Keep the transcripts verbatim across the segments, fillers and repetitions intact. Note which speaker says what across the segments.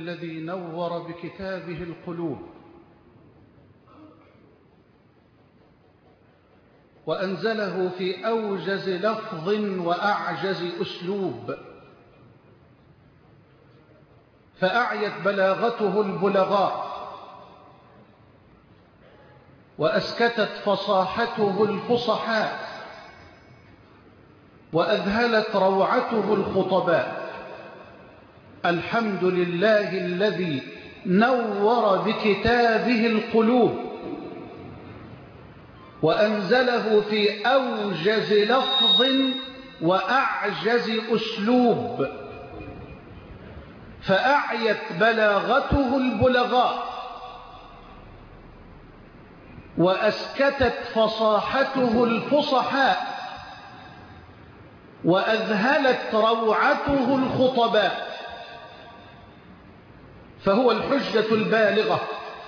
Speaker 1: الذي نور بكتابه القلوب وأنزله في أوجز لفظ وأعجز أسلوب، فأعيت بلاغته البلغاء وأسكتت فصاحته الفصحاء وأذهلت روعته الخطباء. الحمد لله الذي نور بكتابه القلوب وأنزله في أوجز لفظ وأعجز أسلوب، فأعيت بلاغته البلغاء وأسكتت فصاحته الفصحاء وأذهلت روعته الخطباء، فهو الحجة البالغة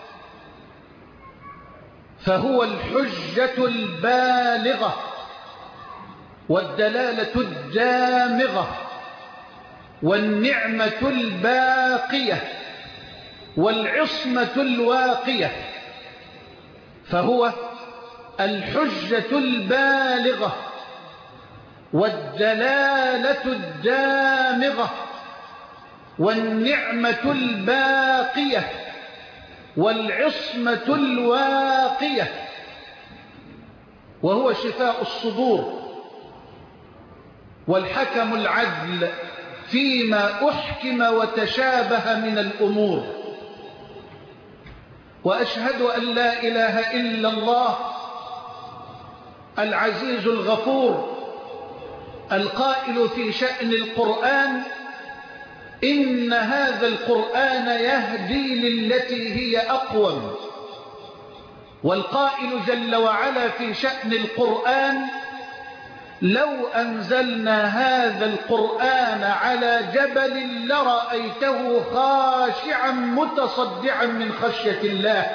Speaker 1: فهو الحجة البالغة والدلالة الدامغة والنعمة الباقية والعصمة الواقية، فهو الحجة البالغة والدلالة الدامغة والنعمة الباقية والعصمة الواقية، وهو شفاء الصدور والحكم العدل فيما أحكم وتشابه من الأمور. وأشهد أن لا إله إلا الله العزيز الغفور القائل في شأن القرآن: إن هذا القرآن يهدي للتي هي أقوم. والقائل جل وعلا في شأن القرآن: لو أنزلنا هذا القرآن على جبل لرأيته خاشعا متصدعا من خشية الله.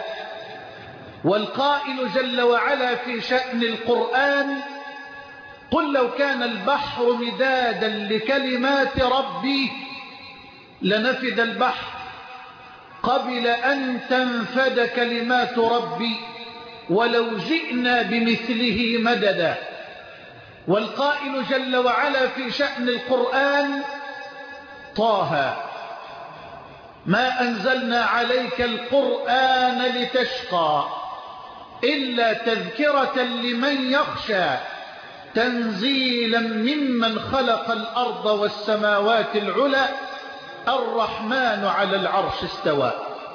Speaker 1: والقائل جل وعلا في شأن القرآن: قل لو كان البحر مدادا لكلمات ربي لنفد البحر قبل أن تنفد كلمات ربي ولو جئنا بمثله مددا. والقائل جل وعلا في شأن القرآن: طه ما أنزلنا عليك القرآن لتشقى إلا تذكرة لمن يخشى تنزيلا ممن خلق الأرض والسماوات العلى الرحمن على العرش استوى.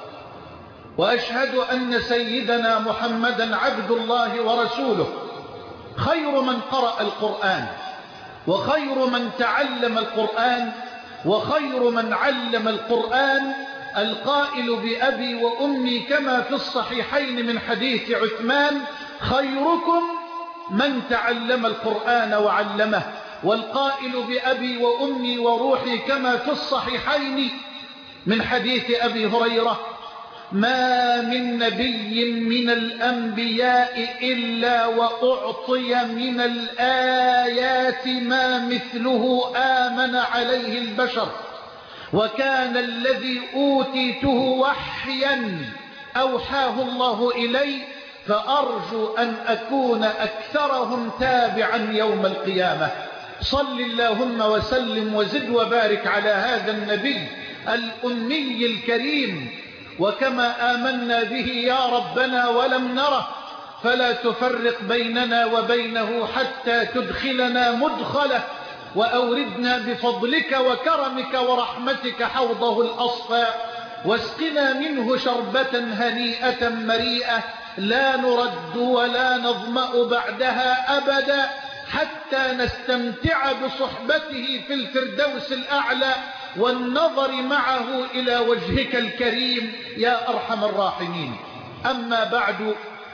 Speaker 1: وأشهد أن سيدنا محمدا عبد الله ورسوله خير من قرأ القرآن وخير من تعلم القرآن وخير من علم القرآن، القائل بأبي وأمي كما في الصحيحين من حديث عثمان: خيركم من تعلم القرآن وعلمه. والقائل بأبي وأمي وروحي كما في الصحيحين من حديث أبي هريرة: ما من نبي من الأنبياء إلا وأعطي من الآيات ما مثله آمن عليه البشر، وكان الذي أوتيته وحيا أوحاه الله إلي، فأرجو أن أكون أكثرهم تابعا يوم القيامة. صل اللهم وسلم وزد وبارك على هذا النبي الأمي الكريم. وكما آمنا به يا ربنا ولم نره فلا تفرق بيننا وبينه حتى تدخلنا مدخله، وأوردنا بفضلك وكرمك ورحمتك حوضه الأصفى، واسقنا منه شربة هنيئة مريئة لا نرد ولا نظمأ بعدها أبدا، حتى نستمتع بصحبته في الفردوس الأعلى والنظر معه إلى وجهك الكريم يا أرحم الراحمين. أما بعد،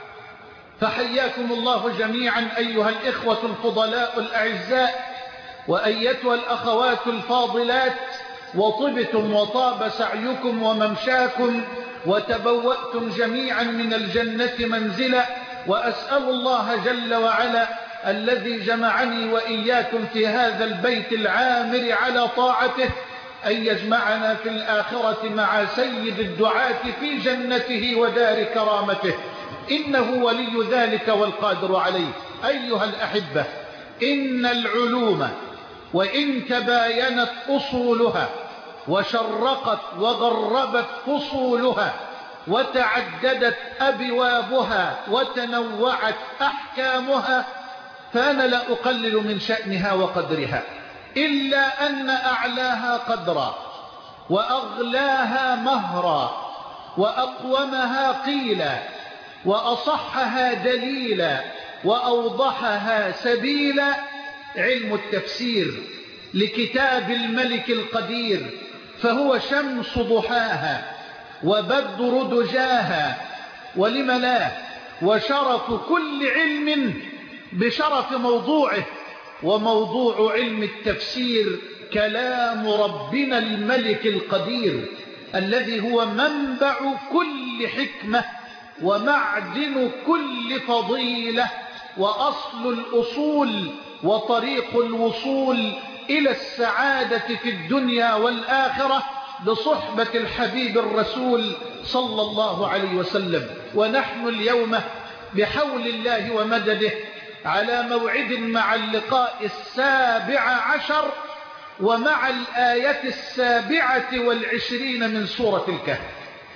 Speaker 1: فحياكم الله جميعا أيها الإخوة الفضلاء الأعزاء وأيتها الأخوات الفاضلات، وطبتم وطاب سعيكم وممشاكم وتبوأتم جميعا من الجنة منزلا. وأسأل الله جل وعلا الذي جمعني وإياكم في هذا البيت العامر على طاعته أن يجمعنا في الآخرة مع سيد الدعاة في جنته ودار كرامته، إنه ولي ذلك والقادر عليه. أيها الأحبة، إن العلوم وإن تباينت أصولها وشرقت وغربت فصولها وتعددت أبوابها وتنوعت أحكامها، فأنا لا أقلل من شأنها وقدرها، إلا أن أعلاها قدرا وأغلاها مهرا وأقومها قيلا وأصحها دليلا وأوضحها سبيلا علم التفسير لكتاب الملك القدير، فهو شمس ضحاها وبدر دجاها، ولم لا، وشرف كل علم بشرف موضوعه، وموضوع علم التفسير كلام ربنا الملك القدير الذي هو منبع كل حكمة ومعدن كل فضيلة وأصل الأصول وطريق الوصول إلى السعادة في الدنيا والآخرة بصحبة الحبيب الرسول صلى الله عليه وسلم. ونحن اليوم بحول الله ومدده على موعد مع اللقاء السابع عشر ومع الآية السابعة والعشرين من سورة الكهف.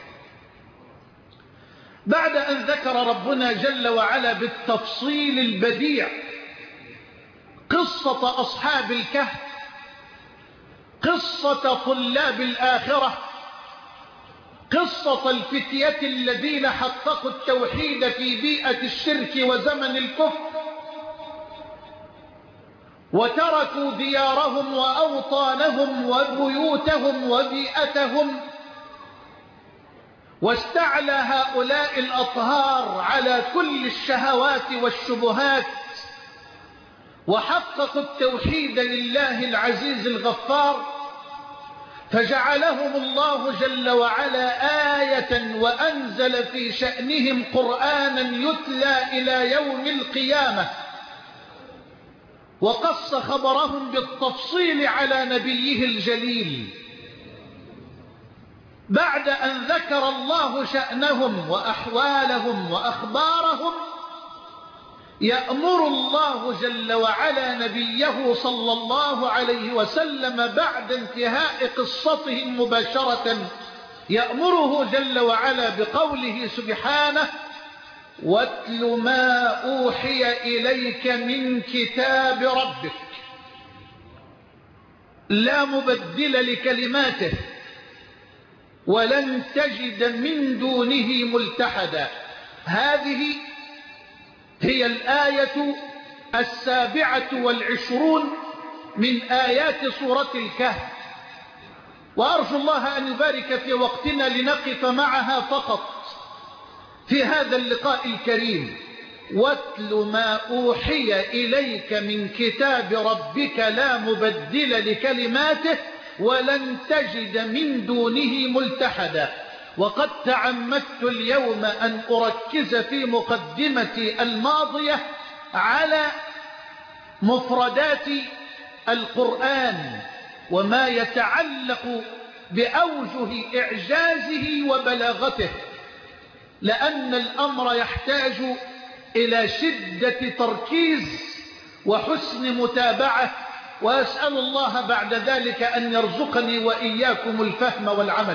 Speaker 1: بعد أن ذكر ربنا جل وعلا بالتفصيل البديع قصة أصحاب الكهف، قصة طلاب الآخرة، قصة الفتية الذين حققوا التوحيد في بيئة الشرك وزمن الكفر وتركوا ديارهم وأوطانهم وبيوتهم وبيئتهم، واستعلى هؤلاء الأطهار على كل الشهوات والشبهات وحققوا التوحيد لله العزيز الغفار، فجعلهم الله جل وعلا آية وأنزل في شأنهم قرآنا يتلى إلى يوم القيامة، وقص خبرهم بالتفصيل على نبيه الجليل. بعد أن ذكر الله شأنهم وأحوالهم وأخبارهم، يأمر الله جل وعلا نبيه صلى الله عليه وسلم بعد انتهاء قصتهم مباشرة، يأمره جل وعلا بقوله سبحانه: واتل ما أوحي إليك من كتاب ربك لا مبدل لكلماته ولن تجد من دونه ملتحدا. هذه هي الآية السابعة والعشرون من آيات سورة الكهف، وأرجو الله أن يبارك في وقتنا لنقف معها فقط في هذا اللقاء الكريم. واتل ما أوحي إليك من كتاب ربك لا مبدل لكلماته ولن تجد من دونه ملتحدا. وقد تعمدت اليوم أن أركز في مقدمتي الماضية على مفردات القرآن وما يتعلق بأوجه إعجازه وبلاغته، لأن الأمر يحتاج إلى شدة تركيز وحسن متابعة، وأسأل الله بعد ذلك أن يرزقني وإياكم الفهم والعمل.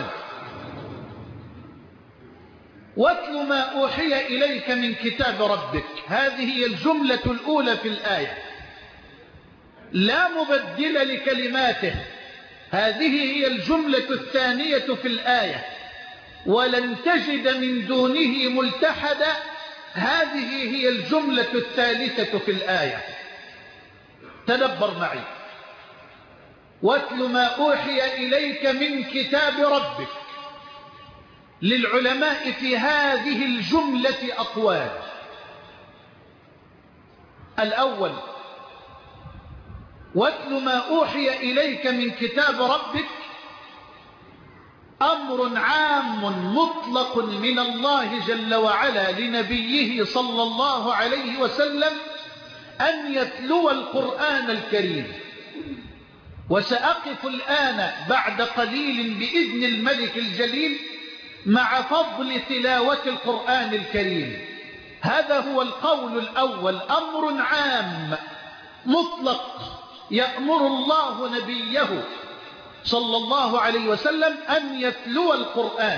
Speaker 1: واتل ما أوحي إليك من كتاب ربك، هذه هي الجملة الأولى في الآية، لا مبدل لكلماته، هذه هي الجملة الثانية في الآية، ولن تجد من دونه ملتحدا، هذه هي الجملة الثالثة في الآية. تدبر معي. واتل ما أوحي إليك من كتاب ربك، للعلماء في هذه الجملة أقوال. الأول: واتل ما أوحي إليك من كتاب ربك أمر عام مطلق من الله جل وعلا لنبيه صلى الله عليه وسلم أن يتلو القرآن الكريم. وسأقف الآن بعد قليل بإذن الملك الجليل مع فضل تلاوة القرآن الكريم. هذا هو القول الأول، أمر عام مطلق يأمر الله نبيه صلى الله عليه وسلم أن يتلو القرآن.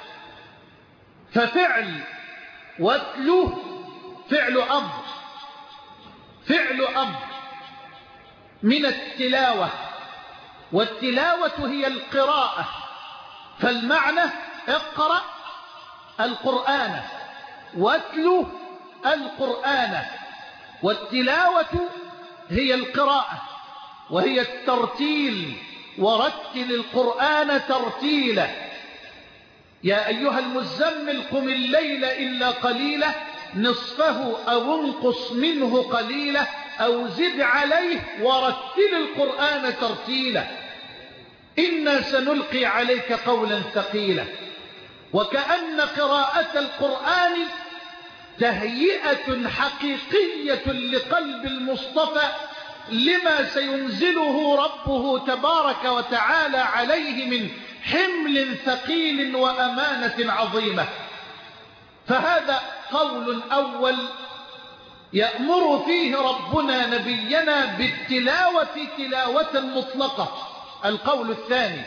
Speaker 1: ففعل واتلوه فعل أمر، فعل أمر من التلاوة، والتلاوة هي القراءة، فالمعنى اقرأ القرآن واتلو القرآن. والتلاوة هي القراءة وهي الترتيل، ورتل القرآن ترتيلا. يا أيها المزمل قم الليل إلا قليلا نصفه أو انقص منه قليلا أو زد عليه ورتل القرآن ترتيلا إنا سنلقي عليك قولا ثقيلا. وكأن قراءة القرآن تهيئة حقيقية لقلب المصطفى لما سينزله ربه تبارك وتعالى عليه من حمل ثقيل وأمانة عظيمة. فهذا قول أول يأمر فيه ربنا نبينا بالتلاوة تلاوة مطلقة. القول الثاني،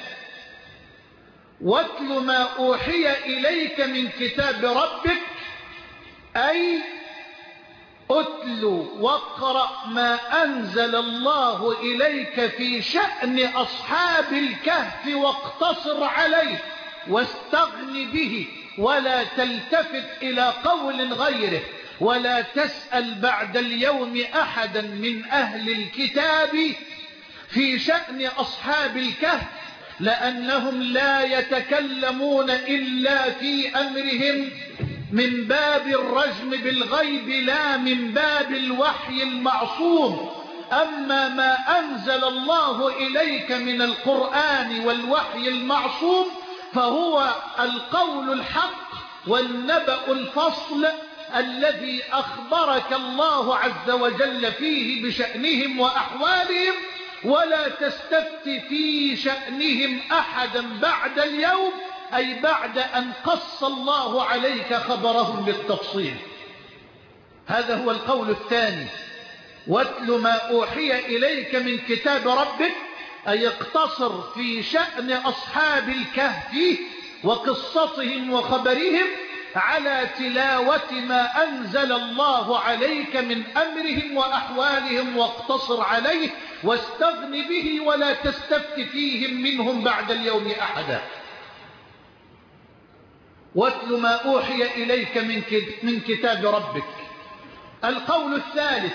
Speaker 1: واتل ما أوحي إليك من كتاب ربك، أي أتل واقرأ ما أنزل الله إليك في شأن أصحاب الكهف واقتصر عليه واستغن به ولا تلتفت إلى قول غيره ولا تسأل بعد اليوم أحدا من أهل الكتاب في شأن أصحاب الكهف، لأنهم لا يتكلمون إلا في أمرهم من باب الرجم بالغيب لا من باب الوحي المعصوم. أما ما أنزل الله إليك من القرآن والوحي المعصوم فهو القول الحق والنبأ الفصل الذي أخبرك الله عز وجل فيه بشأنهم وأحوالهم، ولا تستفت في شأنهم أحدا بعد اليوم، أي بعد أن قص الله عليك خبرهم بالتفصيل. هذا هو القول الثاني، واتل ما أوحي إليك من كتاب ربك، أي اقتصر في شأن أصحاب الكهف وقصتهم وخبرهم على تلاوة ما أنزل الله عليك من أمرهم وأحوالهم، واقتصر عليه واستغن به ولا تستفت فيهم منهم بعد اليوم أحدا. واتل ما أوحي إليك من كتاب ربك. القول الثالث،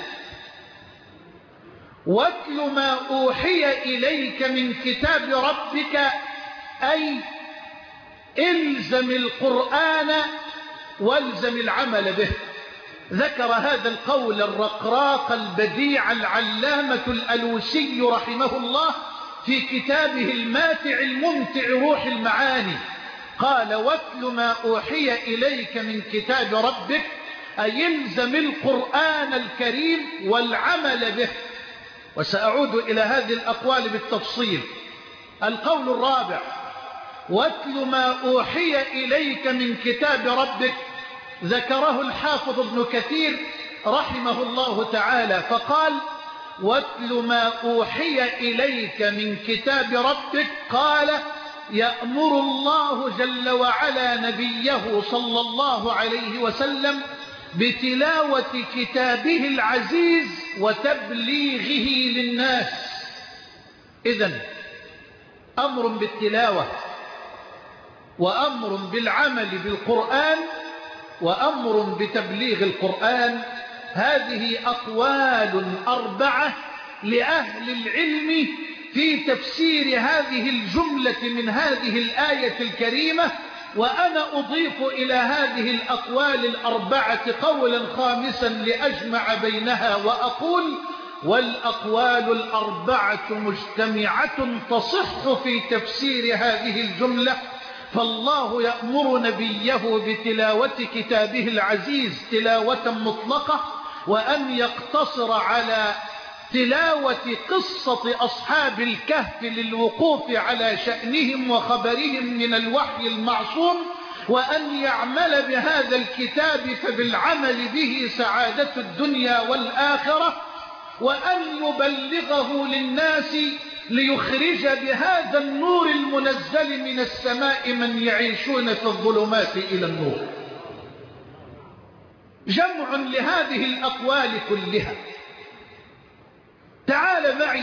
Speaker 1: واتل ما أوحي إليك من كتاب ربك، أي الزم القرآن والزم العمل به. ذكر هذا القول الرقراق البديع العلامة الألوسي رحمه الله في كتابه الماتع الممتع روح المعاني. قال واتل ما أوحي إليك من كتاب ربك، أي الزم القرآن الكريم والعمل به. وسأعود إلى هذه الأقوال بالتفصيل. القول الرابع، واتل ما أوحي إليك من كتاب ربك، ذكره الحافظ ابن كثير رحمه الله تعالى فقال واتل ما أوحي إليك من كتاب ربك، قال يأمر الله جل وعلا نبيه صلى الله عليه وسلم بتلاوة كتابه العزيز وتبليغه للناس. إذن أمر بالتلاوة، وأمر بالعمل بالقرآن، وأمر بتبليغ القرآن. هذه أقوال أربعة لأهل العلم في تفسير هذه الجملة من هذه الآية الكريمة، وأنا أضيف إلى هذه الأقوال الأربعة قولا خامسا لأجمع بينها وأقول والأقوال الأربعة مجتمعة تصح في تفسير هذه الجملة. فالله يأمر نبيه بتلاوة كتابه العزيز تلاوة مطلقة، وأن يقتصر على تلاوة قصة أصحاب الكهف للوقوف على شأنهم وخبرهم من الوحي المعصوم، وأن يعمل بهذا الكتاب فبالعمل به سعادة الدنيا والآخرة، وأن يبلغه للناس ليخرج بهذا النور المنزل من السماء من يعيشون في الظلمات إلى النور. جمع لهذه الأقوال كلها. تعال معي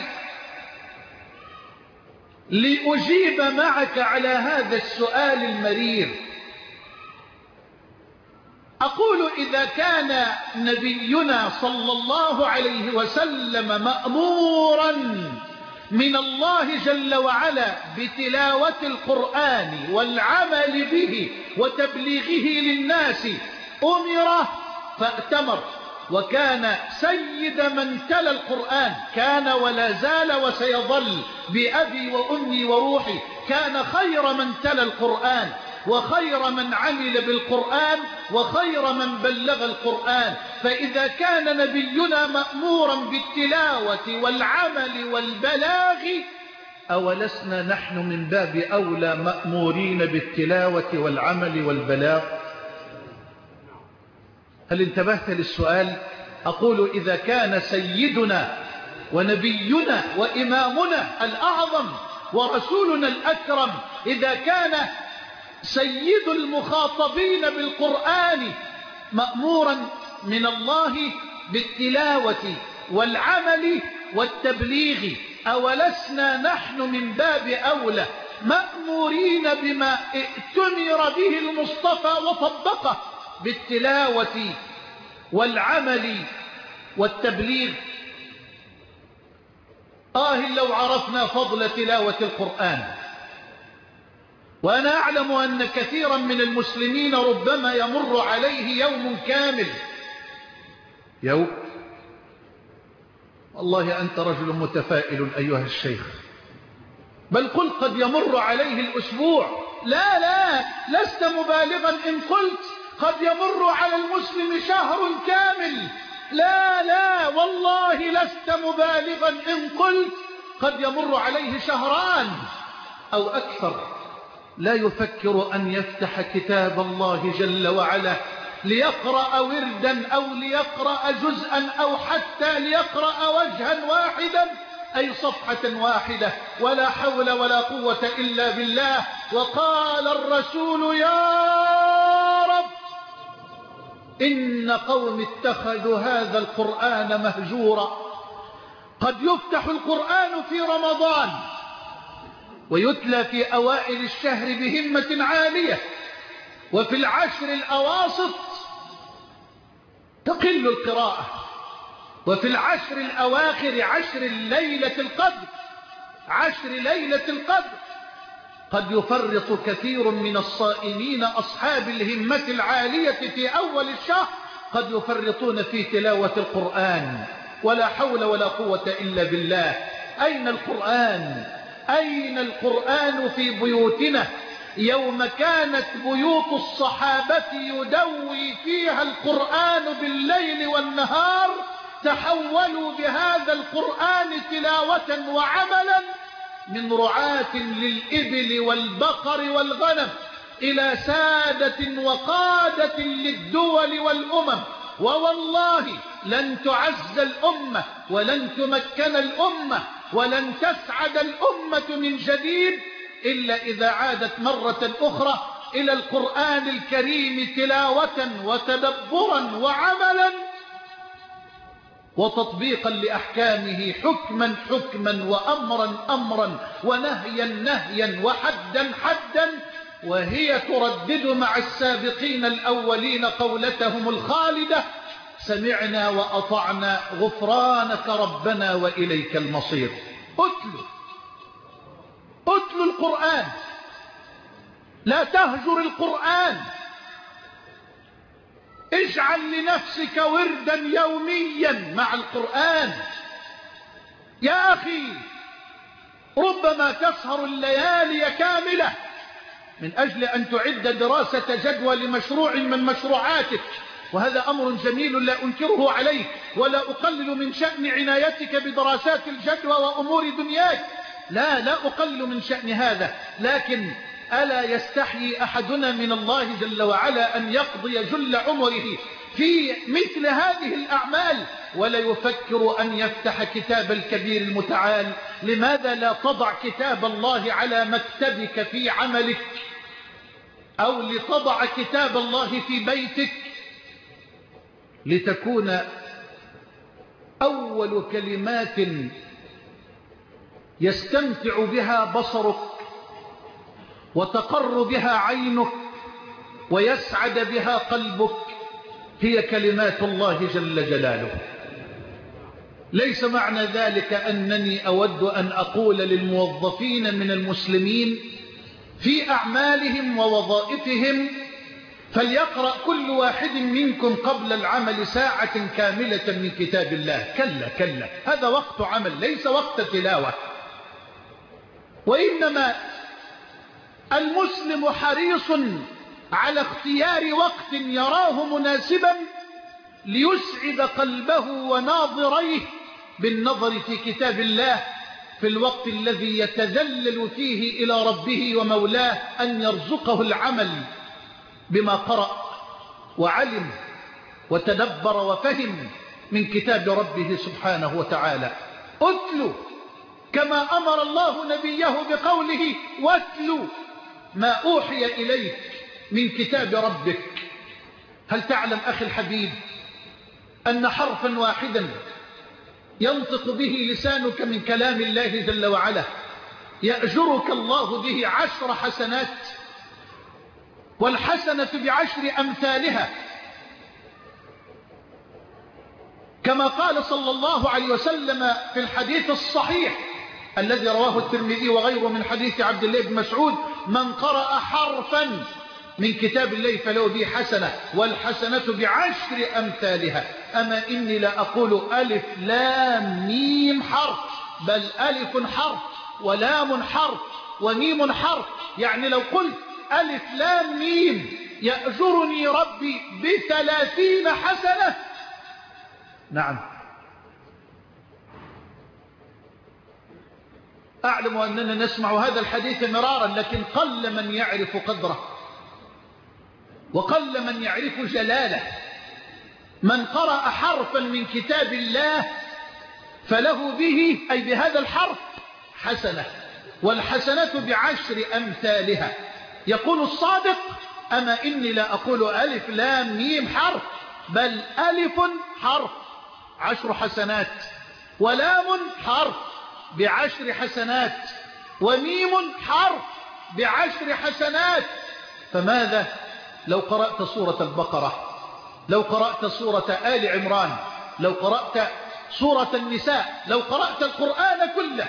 Speaker 1: لأجيب معك على هذا السؤال المرير. أقول إذا كان نبينا صلى الله عليه وسلم مأمورا من الله جل وعلا بتلاوة القرآن والعمل به وتبليغه للناس، أمر فأتمر، وكان سيد من تلا القرآن، كان ولا زال وسيظل بأبي وأمي وروحي، كان خير من تلا القرآن وخير من عمل بالقرآن وخير من بلغ القرآن. فإذا كان نبينا مأمورا بالتلاوة والعمل والبلاغ، أولسنا نحن من باب أولى مأمورين بالتلاوة والعمل والبلاغ؟ هل انتبهت للسؤال؟ أقول إذا كان سيدنا ونبينا وإمامنا الأعظم ورسولنا الأكرم، إذا كان سيد المخاطبين بالقرآن مأمورا من الله بالتلاوة والعمل والتبليغ، أولسنا نحن من باب أولى مأمورين بما ائتمر به المصطفى وطبقه بالتلاوة والعمل والتبليغ؟ آه لو عرفنا فضل تلاوة القرآن. وأنا أعلم أن كثيرا من المسلمين ربما يمر عليه يوم كامل، يوم، والله أنت رجل متفائل أيها الشيخ، بل قل قد يمر عليه الأسبوع. لا لا لست مبالغا إن قلت قد يمر على المسلم شهر كامل. لا لا والله لست مبالغا إن قلت قد يمر عليه شهران أو أكثر لا يفكر أن يفتح كتاب الله جل وعلا ليقرأ وردا أو ليقرأ جزءا أو حتى ليقرأ وجها واحدا، أي صفحة واحدة. ولا حول ولا قوة إلا بالله. وقال الرسول يا رب إن قوم اتخذوا هذا القرآن مهجورا. قد يفتح القرآن في رمضان ويتلى في أوائل الشهر بهمة عالية، وفي العشر الأواسط تقل القراءة، وفي العشر الأواخر عشر ليلة القدر عشر ليلة القدر قد يفرط كثير من الصائمين أصحاب الهمة العالية في أول الشهر، قد يفرطون في تلاوة القرآن. ولا حول ولا قوة إلا بالله. أين القرآن؟ أين القرآن في بيوتنا؟ يوم كانت بيوت الصحابة يدوي فيها القرآن بالليل والنهار، تحولوا بهذا القرآن تلاوة وعملا من رعاة للإبل والبقر والغنم إلى سادة وقادة للدول والأمم. ووالله لن تعز الأمة ولن تمكن الأمة ولن تسعد الأمة من جديد إلا إذا عادت مرة أخرى إلى القرآن الكريم تلاوة وتدبرا وعملا وتطبيقا لأحكامه، حكما حكما وأمرا أمرا ونهيا نهيا وحدا حدا. وهي تردد مع السابقين الأولين قولتهم الخالدة: سمعنا وأطعنا غفرانك ربنا وإليك المصير. أتلوا أتلوا القرآن، لا تهجر القرآن. اجعل لنفسك وردا يوميا مع القرآن. يا أخي ربما تسهر الليالي كاملة من أجل أن تعد دراسة جدوى لمشروع من مشروعاتك، وهذا أمر جميل لا أنكره عليك، ولا أقلل من شأن عنايتك بدراسات الجدوى وأمور دنياك، لا لا أقلل من شأن هذا، لكن ألا يستحيي أحدنا من الله جل وعلا أن يقضي جل عمره في مثل هذه الأعمال ولا يفكر أن يفتح كتاب الكبير المتعال؟ لماذا لا تضع كتاب الله على مكتبك في عملك، أو لتضع كتاب الله في بيتك، لتكون أول كلمات يستمتع بها بصرك وتقر بها عينك ويسعد بها قلبك هي كلمات الله جل جلاله. ليس معنى ذلك أنني أود أن أقول للموظفين من المسلمين في أعمالهم ووظائفهم فليقرأ كل واحد منكم قبل العمل ساعة كاملة من كتاب الله، كلا كلا، هذا وقت عمل ليس وقت تلاوة. وإنما المسلم حريص على اختيار وقت يراه مناسبا ليسعد قلبه وناظريه بالنظر في كتاب الله في الوقت الذي يتذلل فيه إلى ربه ومولاه أن يرزقه العمل بما قرأ وعلم وتدبر وفهم من كتاب ربه سبحانه وتعالى. أتلو كما أمر الله نبيه بقوله واتلو ما أوحي إليك من كتاب ربك. هل تعلم أخي الحبيب أن حرفا واحدا ينطق به لسانك من كلام الله جل وعلا يأجرك الله به عشر حسنات، والحسنة بعشر أمثالها، كما قال صلى الله عليه وسلم في الحديث الصحيح الذي رواه الترمذي وغيره من حديث عبد الله بن مسعود: من قرأ حرفا من كتاب الله فله به حسنة والحسنة بعشر أمثالها. أما إني لا أقول ألف لام ميم حرف، بل ألف حرف ولام حرف وميم حرف. يعني لو قلت ألف لام ميم يأجرني ربي بثلاثين حسنة. نعم، أعلم أننا نسمع هذا الحديث مرارا، لكن قل من يعرف قدره وقل من يعرف جلاله. من قرأ حرفا من كتاب الله فله به أي بهذا الحرف حسنة، والحسنة بعشر أمثالها. يقول الصادق: أما إني لا أقول ألف لام ميم حرف، بل ألف حرف عشر حسنات، ولام حرف بعشر حسنات، وميم حرف بعشر حسنات. فماذا لو قرأت سورة البقرة، لو قرأت سورة آل عمران، لو قرأت سورة النساء، لو قرأت القرآن كله؟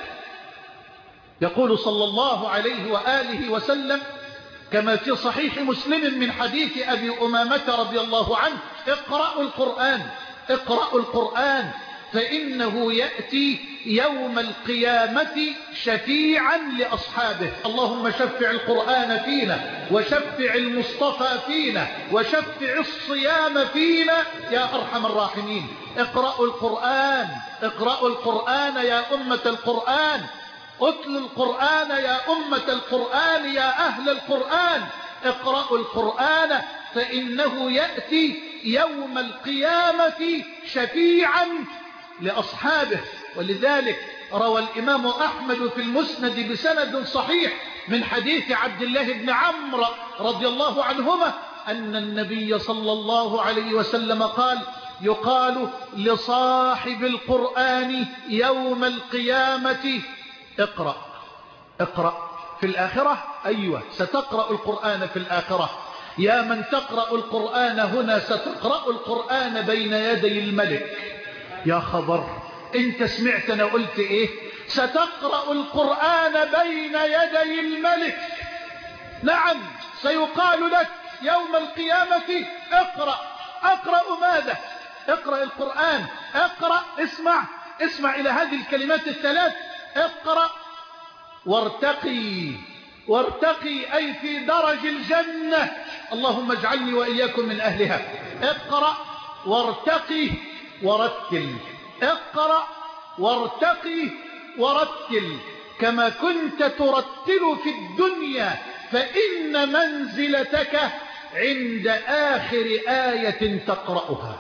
Speaker 1: يقول صلى الله عليه وآله وسلم كما في صحيح مسلم من حديث أبي أمامة رضي الله عنه: اقرأوا القرآن، اقرأوا القرآن فإنه يأتي يوم القيامة شفيعا لأصحابه. اللهم شفع القرآن فينا، وشفع المصطفى فينا، وشفع الصيام فينا يا أرحم الراحمين. اقرأوا القرآن، اقرأوا القرآن يا أمة القرآن، اتلوا القرآن يا أمة القرآن، يا أهل القرآن، اقرأوا القرآن فإنه يأتي يوم القيامة شفيعا لأصحابه. ولذلك روى الإمام أحمد في المسند بسند صحيح من حديث عبد الله بن عمرو رضي الله عنهما أن النبي صلى الله عليه وسلم قال: يقال لصاحب القرآن يوم القيامة: اقرأ اقرأ في الآخرة. أيوة، ستقرأ القرآن في الآخرة. يا من تقرأ القرآن هنا ستقرأ القرآن بين يدي الملك. يا خبر، انت سمعتنا قلت ايه؟ ستقرأ القرآن بين يدي الملك. نعم، سيقال لك يوم القيامة: اقرأ. اقرأ ماذا؟ اقرأ القرآن. اقرأ، اسمع اسمع إلى هذه الكلمات الثلاث: اقرأ وارتقي وارتقي أي في درج الجنة، اللهم اجعلني وإياكم من أهلها. اقرأ وارتقي ورتل، اقرأ وارتقي ورتل كما كنت ترتل في الدنيا، فإن منزلتك عند آخر آية تقرأها.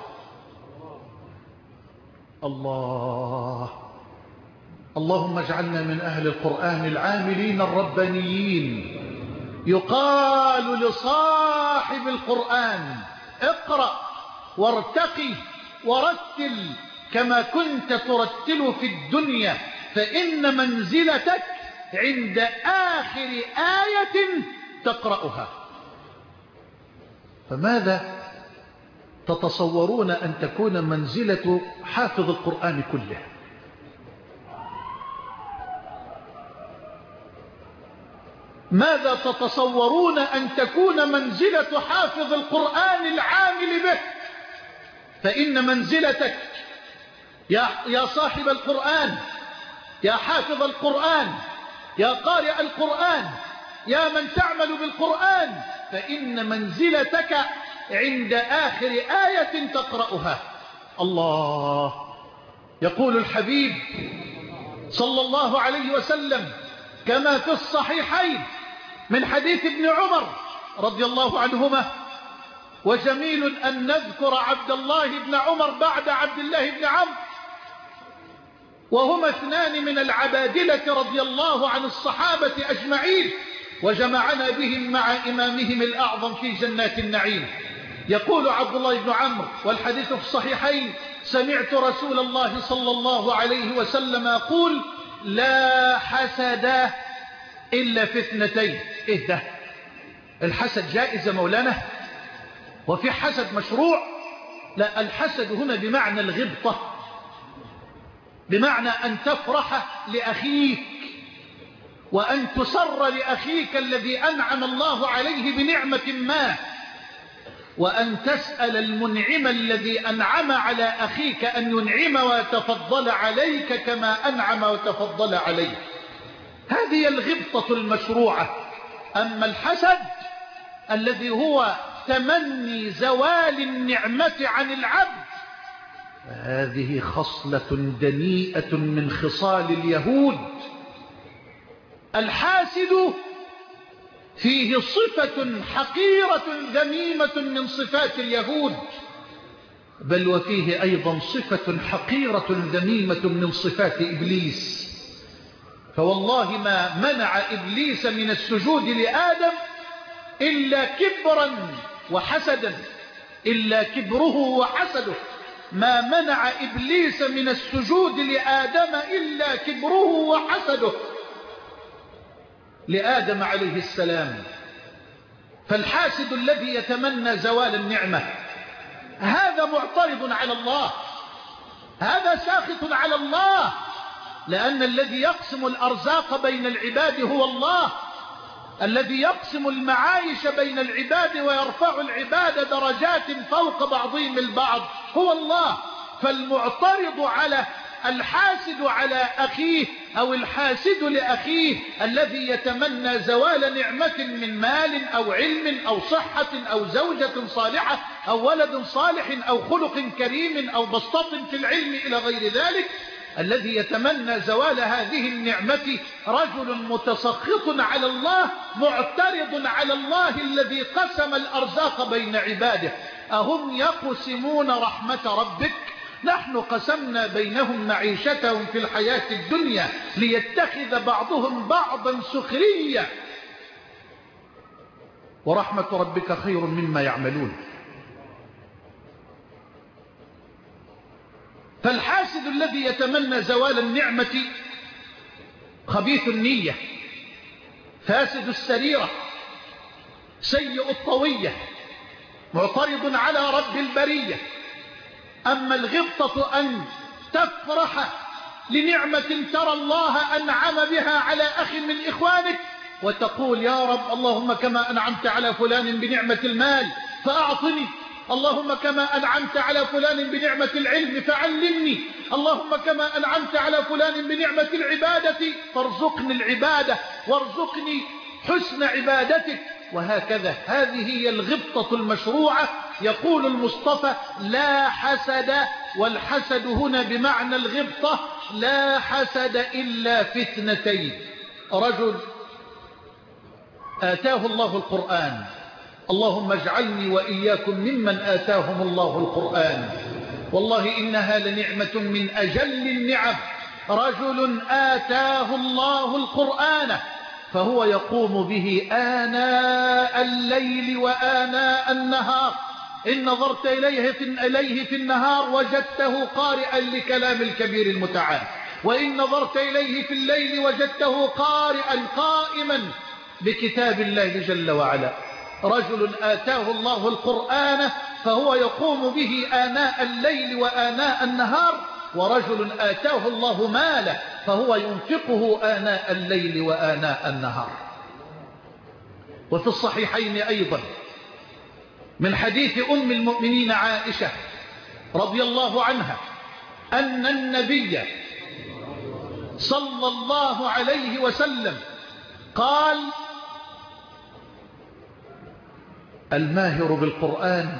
Speaker 1: الله، اللهم اجعلنا من أهل القرآن العاملين الربانيين. يقال لصاحب القرآن اقرأ وارتقي ورتل كما كنت ترتل في الدنيا، فإن منزلتك عند آخر آية تقرأها. فماذا تتصورون أن تكون منزلة حافظ القرآن كله؟ ماذا تتصورون أن تكون منزلة حافظ القرآن العامل به؟ فإن منزلتك يا, يا صاحب القرآن، يا حافظ القرآن، يا قارئ القرآن، يا من تعمل بالقرآن، فإن منزلتك عند آخر آية تقرأها. الله، يقول الحبيب صلى الله عليه وسلم كما في الصحيحين من حديث ابن عمر رضي الله عنهما، وجميل أن نذكر عبد الله بن عمر بعد عبد الله بن عمرو، وهما اثنان من العبادلة رضي الله عن الصحابة أجمعين، وجمعنا بهم مع إمامهم الأعظم في جنات النعيم. يقول عبد الله بن عمرو والحديث في الصحيحين: سمعت رسول الله صلى الله عليه وسلم يقول: لا حسد إلا في اثنتين. إيه ده؟ الحسد جائز مولانا؟ وفي حسد مشروع؟ لا، الحسد هنا بمعنى الغبطة، بمعنى أن تفرح لأخيك وأن تسر لأخيك الذي أنعم الله عليه بنعمة ما، وأن تسأل المنعم الذي أنعم على أخيك أن ينعم ويتفضل عليك كما أنعم وتفضل عليه. هذه الغبطة المشروعة. أما الحسد الذي هو تمني زوال النعمة عن العبد، هذه خصلة دنيئة من خصال اليهود. الحاسد فيه صفة حقيرة ذميمة من صفات اليهود، بل وفيه أيضا صفة حقيرة ذميمة من صفات إبليس. فوالله ما منع إبليس من السجود لآدم إلا كبرا وحسدا، إلا كبره وحسده. ما منع إبليس من السجود لآدم إلا كبره وحسده لآدم عليه السلام. فالحاسد الذي يتمنى زوال النعمة هذا معترض على الله، هذا ساخط على الله، لأن الذي يقسم الأرزاق بين العباد هو الله، الذي يقسم المعايش بين العباد ويرفع العباد درجات فوق بعضهم البعض هو الله. فالمعترض على الحاسد على أخيه أو الحاسد لأخيه الذي يتمنى زوال نعمة من مال أو علم أو صحة أو زوجة صالحة أو ولد صالح أو خلق كريم أو بسطة في العلم إلى غير ذلك، الذي يتمنى زوال هذه النعمة رجل متسخط على الله، معترض على الله الذي قسم الأرزاق بين عباده. أهم يقسمون رحمة ربك؟ نحن قسمنا بينهم معيشتهم في الحياة الدنيا ليتخذ بعضهم بعضا سخريا، ورحمة ربك خير مما يعملون. فالحاسد الذي يتمنى زوال النعمة خبيث النية، فاسد السريرة، سيء الطوية، معترض على رب البرية. أما الغبطة أن تفرح لنعمة ترى الله أنعم بها على أخ من إخوانك وتقول: يا رب اللهم كما أنعمت على فلان بنعمة المال فأعطني، اللهم كما أنعمت على فلان بنعمة العلم فعلمني، اللهم كما أنعمت على فلان بنعمة العبادة فارزقني العبادة وارزقني حسن عبادتك. وهكذا هذه هي الغبطة المشروعة. يقول المصطفى لا حسد، والحسد هنا بمعنى الغبطة، لا حسد إلا في اثنتين: رجل آتاه الله القرآن، اللهم اجعلني وإياكم ممن آتاهم الله القرآن، والله إنها لنعمة من أجل النعم. رجل آتاه الله القرآن فهو يقوم به آناء الليل وآناء النهار. إن نظرت إليه في, إليه في النهار وجدته قارئا لكلام الكبير المتعال، وإن نظرت إليه في الليل وجدته قارئا قائما بكتاب الله جل وعلا. رجل آتاه الله القرآن فهو يقوم به آناء الليل وآناء النهار، ورجل آتاه الله ماله فهو ينفقه آناء الليل وآناء النهار. وفي الصحيحين أيضا من حديث أم المؤمنين عائشة رضي الله عنها أن النبي صلى الله عليه وسلم قال: الماهر بالقرآن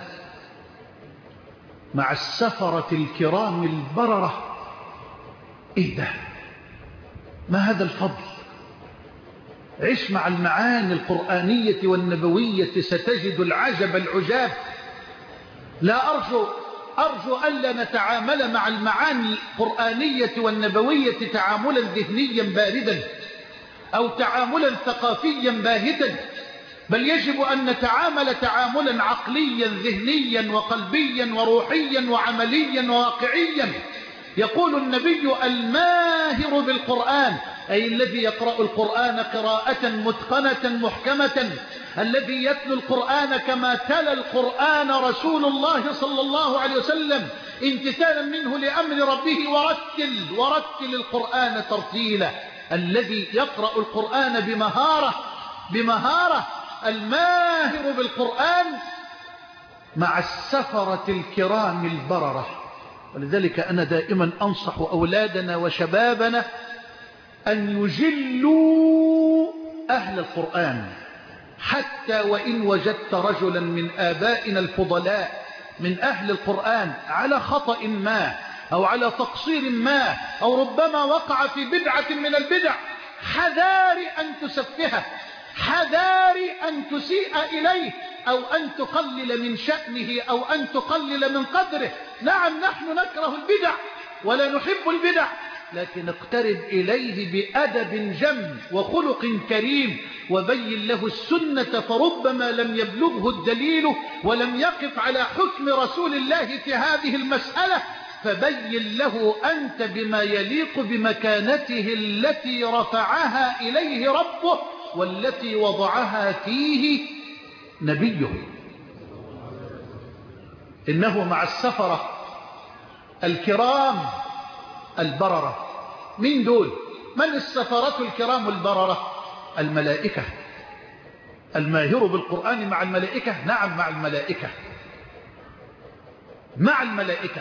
Speaker 1: مع السفرة الكرام البررة. إيه ده؟ ما هذا الفضل؟ عش مع المعاني القرآنية والنبوية ستجد العجب العجاب. لا أرجو أرجو ألا نتعامل مع المعاني القرآنية والنبوية تعاملا ذهنيا باردا أو تعاملا ثقافيا باهتا، بل يجب أن نتعامل تعاملا عقليا ذهنيا وقلبيا وروحيا وعمليا وواقعيا. يقول النبي: الماهر بالقرآن، أي الذي يقرأ القرآن قراءة متقنة محكمة، الذي يتلو القرآن كما تلا القرآن رسول الله صلى الله عليه وسلم امتثالا منه لأمر ربه، ورتل ورتل القرآن ترتيلا، الذي يقرأ القرآن بمهارة بمهارة الماهر بالقرآن مع السفرة الكرام البررة. ولذلك أنا دائما أنصح أولادنا وشبابنا أن يجلوا أهل القرآن، حتى وإن وجدت رجلا من آبائنا الفضلاء من أهل القرآن على خطأ ما أو على تقصير ما أو ربما وقع في بدعة من البدع، حذار أن تسفهه، حذار أن تسيء إليه أو أن تقلل من شأنه أو أن تقلل من قدره. نعم، نحن نكره البدع ولا نحب البدع، لكن اقترب إليه بأدب جم وخلق كريم، وبين له السنة، فربما لم يبلغه الدليل ولم يقف على حكم رسول الله في هذه المسألة، فبين له أنت بما يليق بمكانته التي رفعها إليه ربه والتي وضعها فيه نبيه. إنه مع السفرة الكرام البررة. من دول؟ من السفرة الكرام البررة؟ الملائكة. الماهر بالقرآن مع الملائكة. نعم، مع الملائكة، مع الملائكة.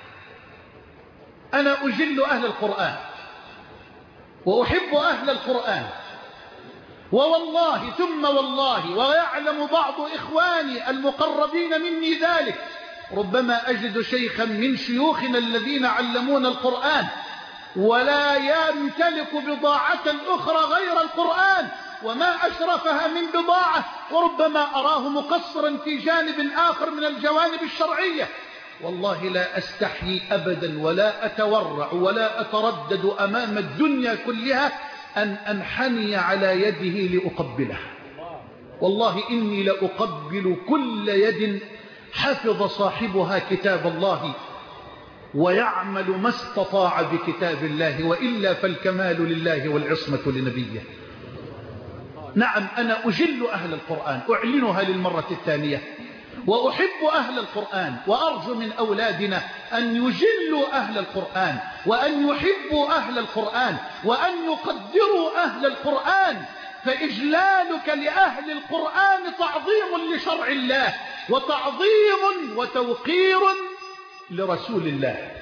Speaker 1: أنا أجل أهل القرآن وأحب أهل القرآن، ووالله ثم والله ويعلم بعض إخواني المقربين مني ذلك، ربما أجد شيخا من شيوخنا الذين علمون القرآن ولا يمتلك بضاعة أخرى غير القرآن وما أشرفها من بضاعة، وربما أراه مقصرا في جانب آخر من الجوانب الشرعية. والله لا أستحيي أبدا ولا أتورع ولا أتردد أمام الدنيا كلها أن أنحني على يده لأقبله. والله إني لأقبل كل يد حفظ صاحبها كتاب الله ويعمل ما استطاع بكتاب الله، وإلا فالكمال لله والعصمة لنبيه. نعم، أنا أجل أهل القرآن، أعلنها للمرة الثانية، وأحب أهل القرآن، وأرجو من أولادنا أن يجلوا أهل القرآن وأن يحبوا أهل القرآن وأن يقدروا أهل القرآن، فإجلالك لأهل القرآن تعظيم لشرع الله وتعظيم وتوقير لرسول الله.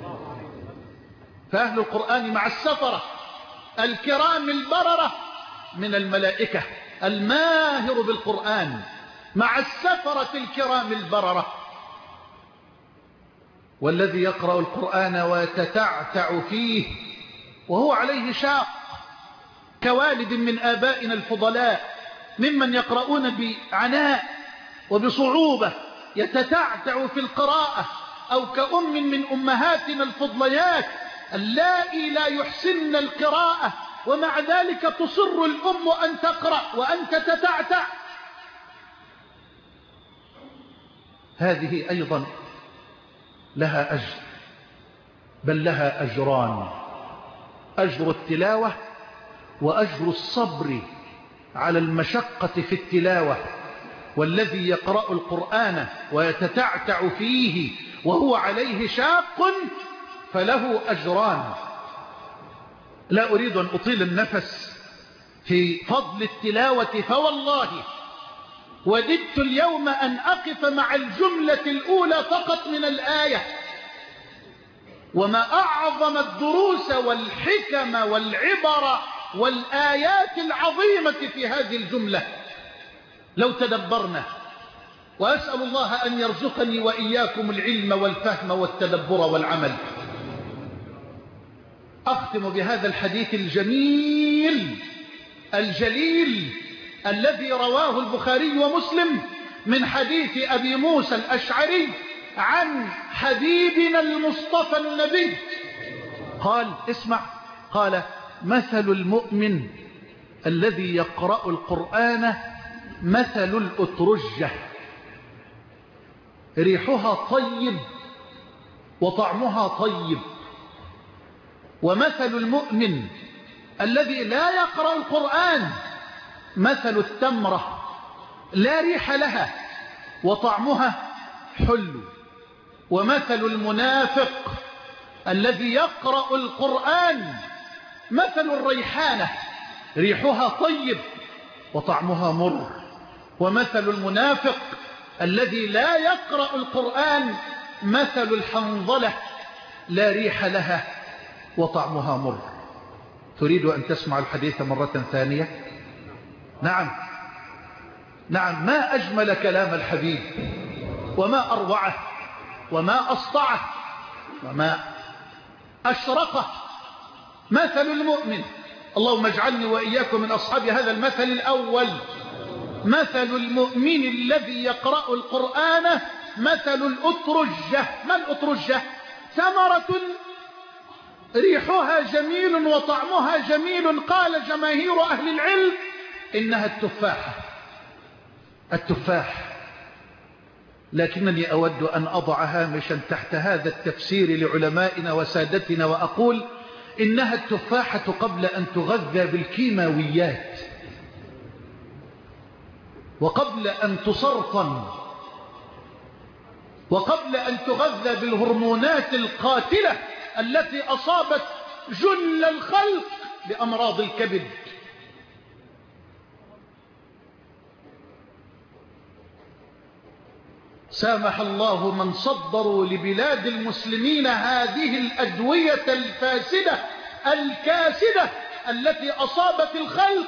Speaker 1: فأهل القرآن مع السفرة الكرام البررة من الملائكة. الماهر بالقرآن مع السفرة الكرام البررة، والذي يقرأ القرآن ويتتعتع فيه وهو عليه شاق، كوالد من آبائنا الفضلاء ممن يقرؤون بعناء وبصعوبة يتتعتع في القراءة، أو كأم من أمهاتنا الفضليات اللائي لا يحسن القراءة ومع ذلك تصر الأم أن تقرأ وأن تتتعتع. هذه أيضا لها أجر، بل لها أجران: أجر التلاوة وأجر الصبر على المشقة في التلاوة. والذي يقرأ القرآن ويتتعتع فيه وهو عليه شاق فله أجران. لا أريد أن أطيل النفس في فضل التلاوة، فوالله وددت اليوم أن أقف مع الجملة الأولى فقط من الآية، وما أعظم الدروس والحكم والعبر والآيات العظيمة في هذه الجملة لو تدبرنا. وأسأل الله أن يرزقني وإياكم العلم والفهم والتدبر والعمل. أختم بهذا الحديث الجميل الجليل الذي رواه البخاري ومسلم من حديث أبي موسى الأشعري عن حبيبنا المصطفى النبي قال: اسمع، قال: مثل المؤمن الذي يقرأ القرآن مثل الأترجة، ريحها طيب وطعمها طيب. ومثل المؤمن الذي لا يقرأ القرآن مثل التمرة، لا ريح لها وطعمها حلو. ومثل المنافق الذي يقرأ القرآن مثل الريحانة، ريحها طيب وطعمها مر. ومثل المنافق الذي لا يقرأ القرآن مثل الحنظلة، لا ريح لها وطعمها مر. تريد أن تسمع الحديث مرة ثانية؟ نعم نعم، ما أجمل كلام الحبيب، وما أروعه، وما أسطعه، وما أشرقه. مثل المؤمن، اللهم اجعلني وإياكم من أصحاب هذا المثل الأول. مثل المؤمن الذي يقرأ القرآن مثل الأترجة. ما الأترجة؟ ثمرة ريحها جميل وطعمها جميل. قال جماهير أهل العلم إنها التفاحة، التفاح. لكنني أود أن أضع هامشا تحت هذا التفسير لعلمائنا وسادتنا وأقول إنها التفاحة قبل أن تغذى بالكيماويات، وقبل أن تسرطن، وقبل أن تغذى بالهرمونات القاتلة التي أصابت جل الخلق بأمراض الكبد. سامح الله من صدروا لبلاد المسلمين هذه الأدوية الفاسدة الكاسدة التي أصابت الخلق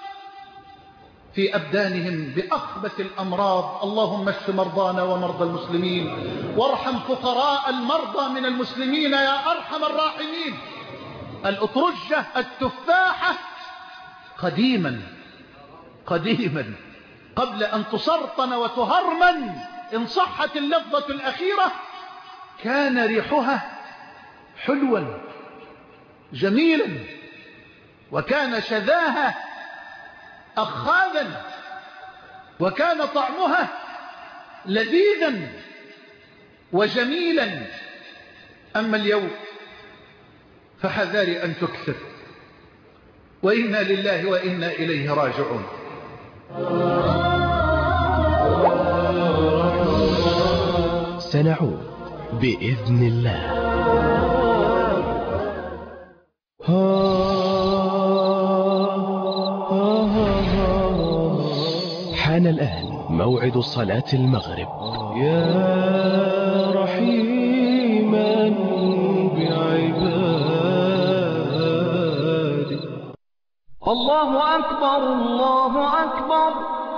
Speaker 1: في أبدانهم بأخبث الأمراض. اللهم اشف مرضانا ومرضى المسلمين، وارحم فقراء المرضى من المسلمين يا أرحم الراحمين. الأترجة، التفاحة، قديما قديما قبل أن تسرطن وتهرمن إن صحت اللفظة الأخيرة كان ريحها حلوا جميلا، وكان شذاها أخاذا، وكان طعمها لذيذا وجميلا. أما اليوم فحذاري أن تكثر، وإنا لله وإنا إليه راجعون.
Speaker 2: سنعود بإذن الله. حان الآن موعد صلاة المغرب.
Speaker 3: يا رحيما بعبادي الله أكبر الله أكبر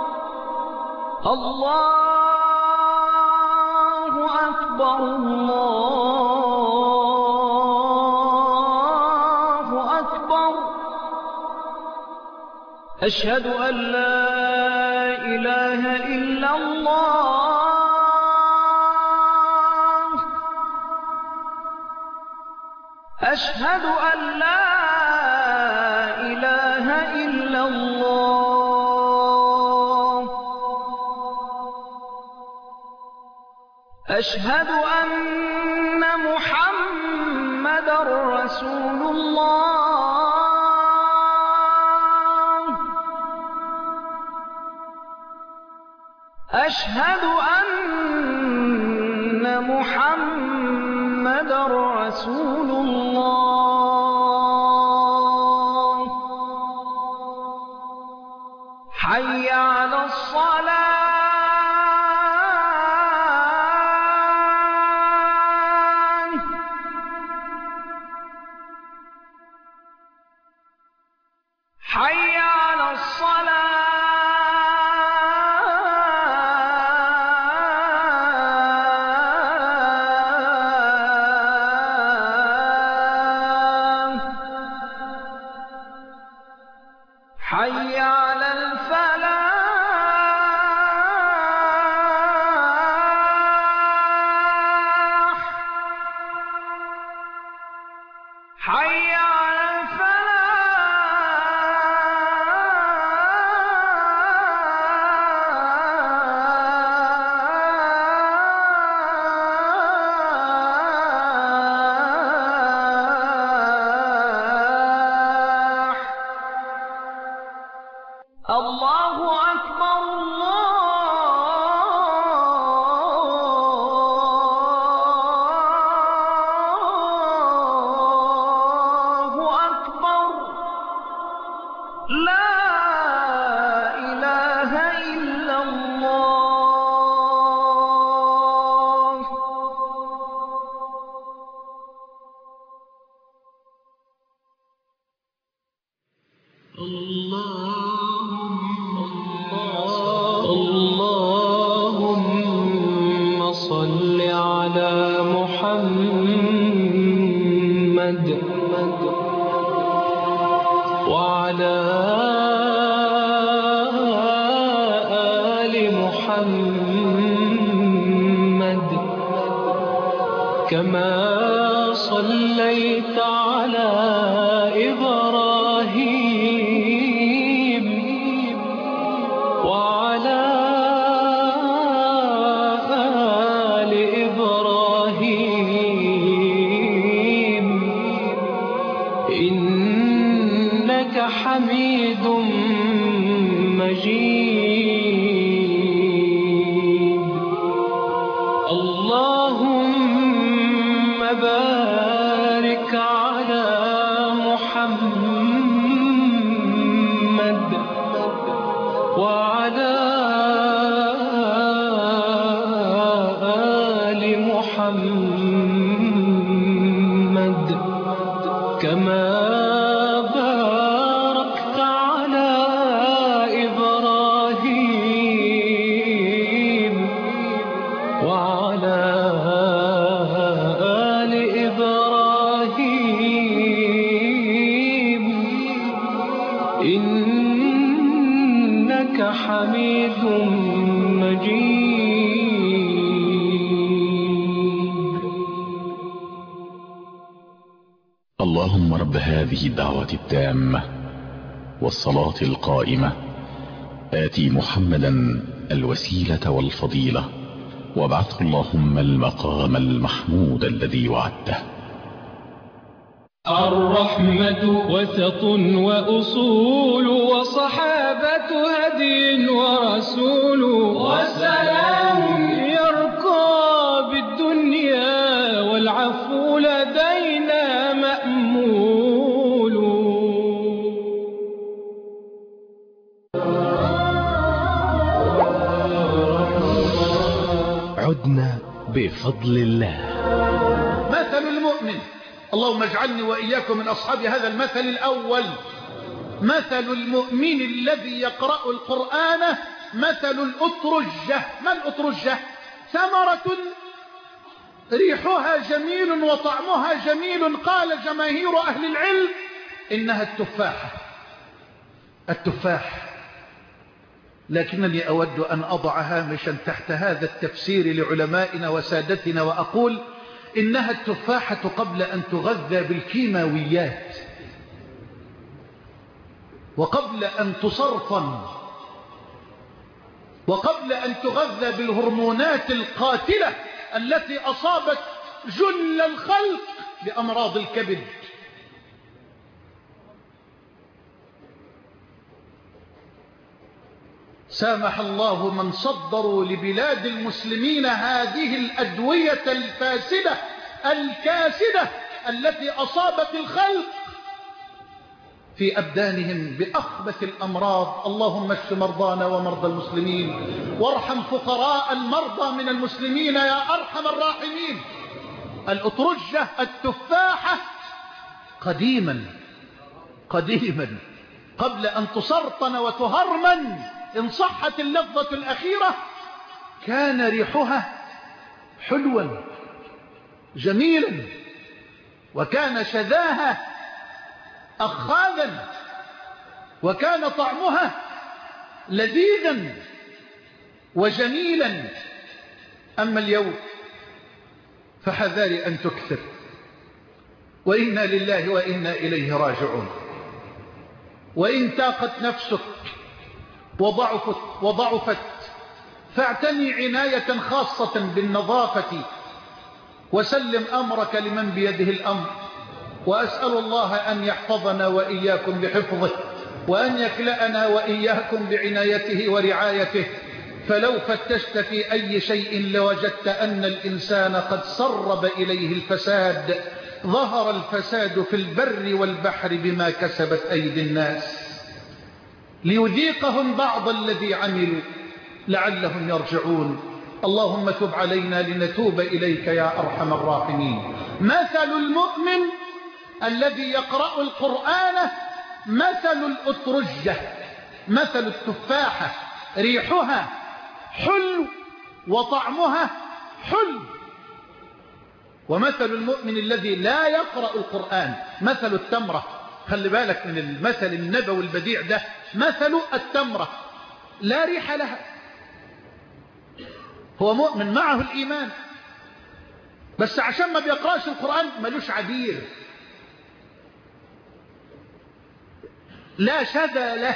Speaker 3: الله أكبر الله أكبر أشهد أن لا إله إلا الله أشهد أن لا إله إلا الله أشهد أن محمدًا رسول الله أشهد أن محمدًا رسول الله حي على الصلاة حي على الصلاة حي على الفلاح حي على الله أكبر الله أكبر لا إله إلا الله
Speaker 4: اللهم صل على محمد وعلى آل محمد كما صليت على إبراهيم وعلى آل إبراهيم إنك حميد مجيد اللهم بارك على محمد وعلى آل محمد كما باركت على إبراهيم وعلى آل إبراهيم إنك حميد مجيد
Speaker 5: اللهم رب هذه الدعوة التامة والصلاة القائمة آتي محمدا الوسيلة والفضيلة وابعثه اللهم المقام المحمود الذي وعدته.
Speaker 4: الرحمة وسط وأصول وصحابة هدي ورسول وسلام يرقى بالدنيا والعفو لدينا مأمول.
Speaker 2: عدنا بفضل الله.
Speaker 1: مثل المؤمن، اللهم اجعلني وإياكم من أصحاب هذا المثل الأول. مثل المؤمن الذي يقرأ القرآن مثل الأطرجة. ما الأطرجة؟ ثمرة ريحها جميل وطعمها جميل. قال جماهير أهل العلم إنها التفاحة. التفاح. لكنني أود أن أضع هامشا تحت هذا التفسير لعلمائنا وسادتنا وأقول إنها التفاحة قبل أن تغذى بالكيماويات وقبل أن تصرفن وقبل أن تغذى بالهرمونات القاتلة التي أصابت جل الخلق بأمراض الكبد. سامح الله من صدروا لبلاد المسلمين هذه الأدوية الفاسدة الكاسدة التي أصابت الخلق في أبدانهم بأخبث الأمراض. اللهم اشف مرضانا ومرضى المسلمين وارحم فقراء المرضى من المسلمين يا أرحم الراحمين. الأطرجة التفاحة قديما قديما قبل أن تسرطن وتهرمن إن صحت اللفظة الأخيرة كان ريحها حلوا جميلا وكان شذاها أخاذا وكان طعمها لذيذا وجميلا. أما اليوم فحذاري أن تكثر، وإنا لله وإنا إليه راجعون. وإن تاقت نفسك وضعفت, وضعفت فاعتني عناية خاصة بالنظافة وسلم أمرك لمن بيده الأمر. وأسأل الله أن يحفظنا وإياكم بحفظه وأن يكلأنا وإياكم بعنايته ورعايته. فلو فتشت في أي شيء لوجدت أن الإنسان قد سرب إليه الفساد. ظهر الفساد في البر والبحر بما كسبت أيدي الناس ليذيقهم بعض الذي عملوا لعلهم يرجعون. اللهم تب علينا لنتوب إليك يا أرحم الراحمين. مثل المؤمن الذي يقرأ القرآن مثل الأطرجة مثل التفاحة ريحها حلو وطعمها حلو. ومثل المؤمن الذي لا يقرأ القرآن مثل التمرة. خلي بالك من المثل النبوي البديع ده. مثل التمرة لا ريح لها. هو مؤمن معه الإيمان بس عشان ما بيقرأش القرآن ملوش عبير لا شذا له.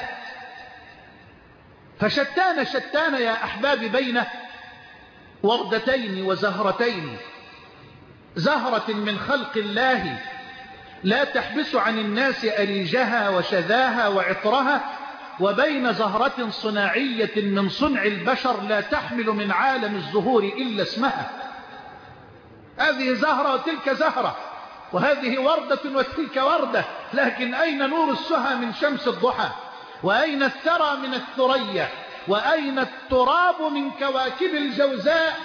Speaker 1: فشتان شتان يا أحبابي بين وردتين وزهرتين. زهرة من خلق الله لا تحبس عن الناس أريجها وشذاها وعطرها، وبين زهرة صناعية من صنع البشر لا تحمل من عالم الزهور إلا اسمها. هذه زهرة وتلك زهرة، وهذه وردة وتلك وردة، لكن أين نور السهى من شمس الضحى؟ وأين الثرى من الثريا؟ وأين التراب من كواكب الجوزاء؟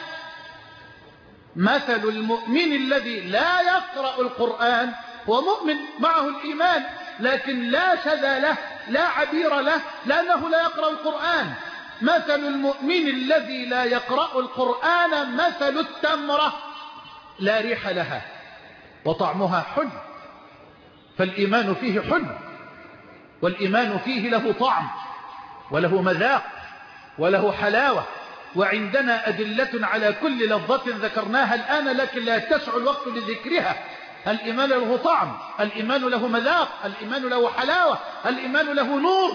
Speaker 1: مثل المؤمن الذي لا يقرأ القرآن ومؤمن معه الإيمان لكن لا شذا له لا عبير له لأنه لا يقرأ القرآن. مثل المؤمن الذي لا يقرأ القرآن مثل التمرة لا ريح لها وطعمها حلو. فالإيمان فيه حلو، والإيمان فيه له طعم وله مذاق وله حلاوة. وعندنا أدلة على كل لفظة ذكرناها الآن لكن لا يتسع الوقت لذكرها. الإيمان له طعم، الإيمان له مذاق، الإيمان له حلاوة، الإيمان له نور.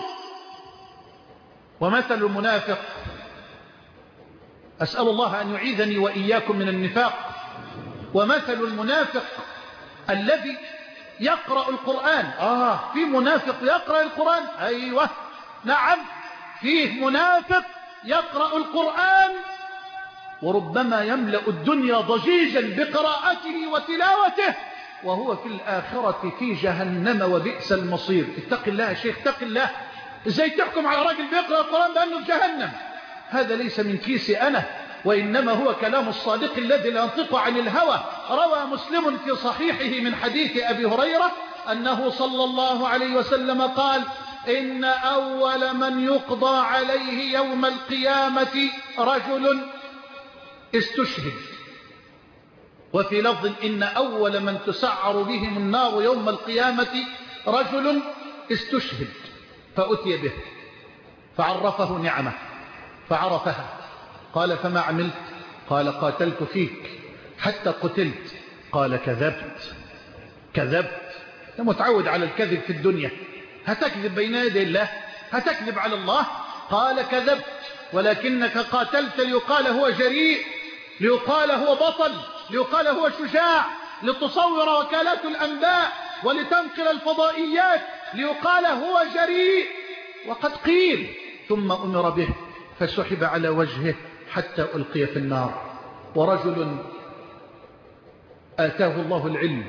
Speaker 1: ومثل المنافق، أسأل الله أن يعيذني وإياكم من النفاق. ومثل المنافق الذي يقرأ القرآن. آه في منافق يقرأ القرآن؟ أيوة نعم فيه منافق يقرأ القرآن وربما يملأ الدنيا ضجيجا بقراءته وتلاوته وهو في الآخرة في جهنم وبئس المصير. اتق الله يا شيخ اتق الله. ازاي تحكم على راجل بيقرأ القرآن بأنه في جهنم؟ هذا ليس من كيسي أنا، وإنما هو كلام الصادق الذي لا ينطق عن الهوى. روى مسلم في صحيحه من حديث أبي هريرة أنه صلى الله عليه وسلم قال: إن أول من يقضى عليه يوم القيامة رجل استشهد. وفي لفظ إن أول من تسعر بهم النار يوم القيامة رجل استشهد. فأتي به فعرفه نعمه فعرفها. قال فما عملت؟ قال قاتلت فيك حتى قتلت. قال كذبت كذبت. أنت متعود على الكذب في الدنيا، هتكذب بين يدي الله؟ هتكذب على الله؟ قال كذبت، ولكنك قاتلت ليقال هو جريء، ليقال هو بطل، ليقال هو شجاع، لتصور وكالات الأنباء ولتنقل الفضائيات ليقال هو جريء. وقد قيل. ثم أمر به فسحب على وجهه حتى ألقي في النار. ورجل آتاه الله العلم،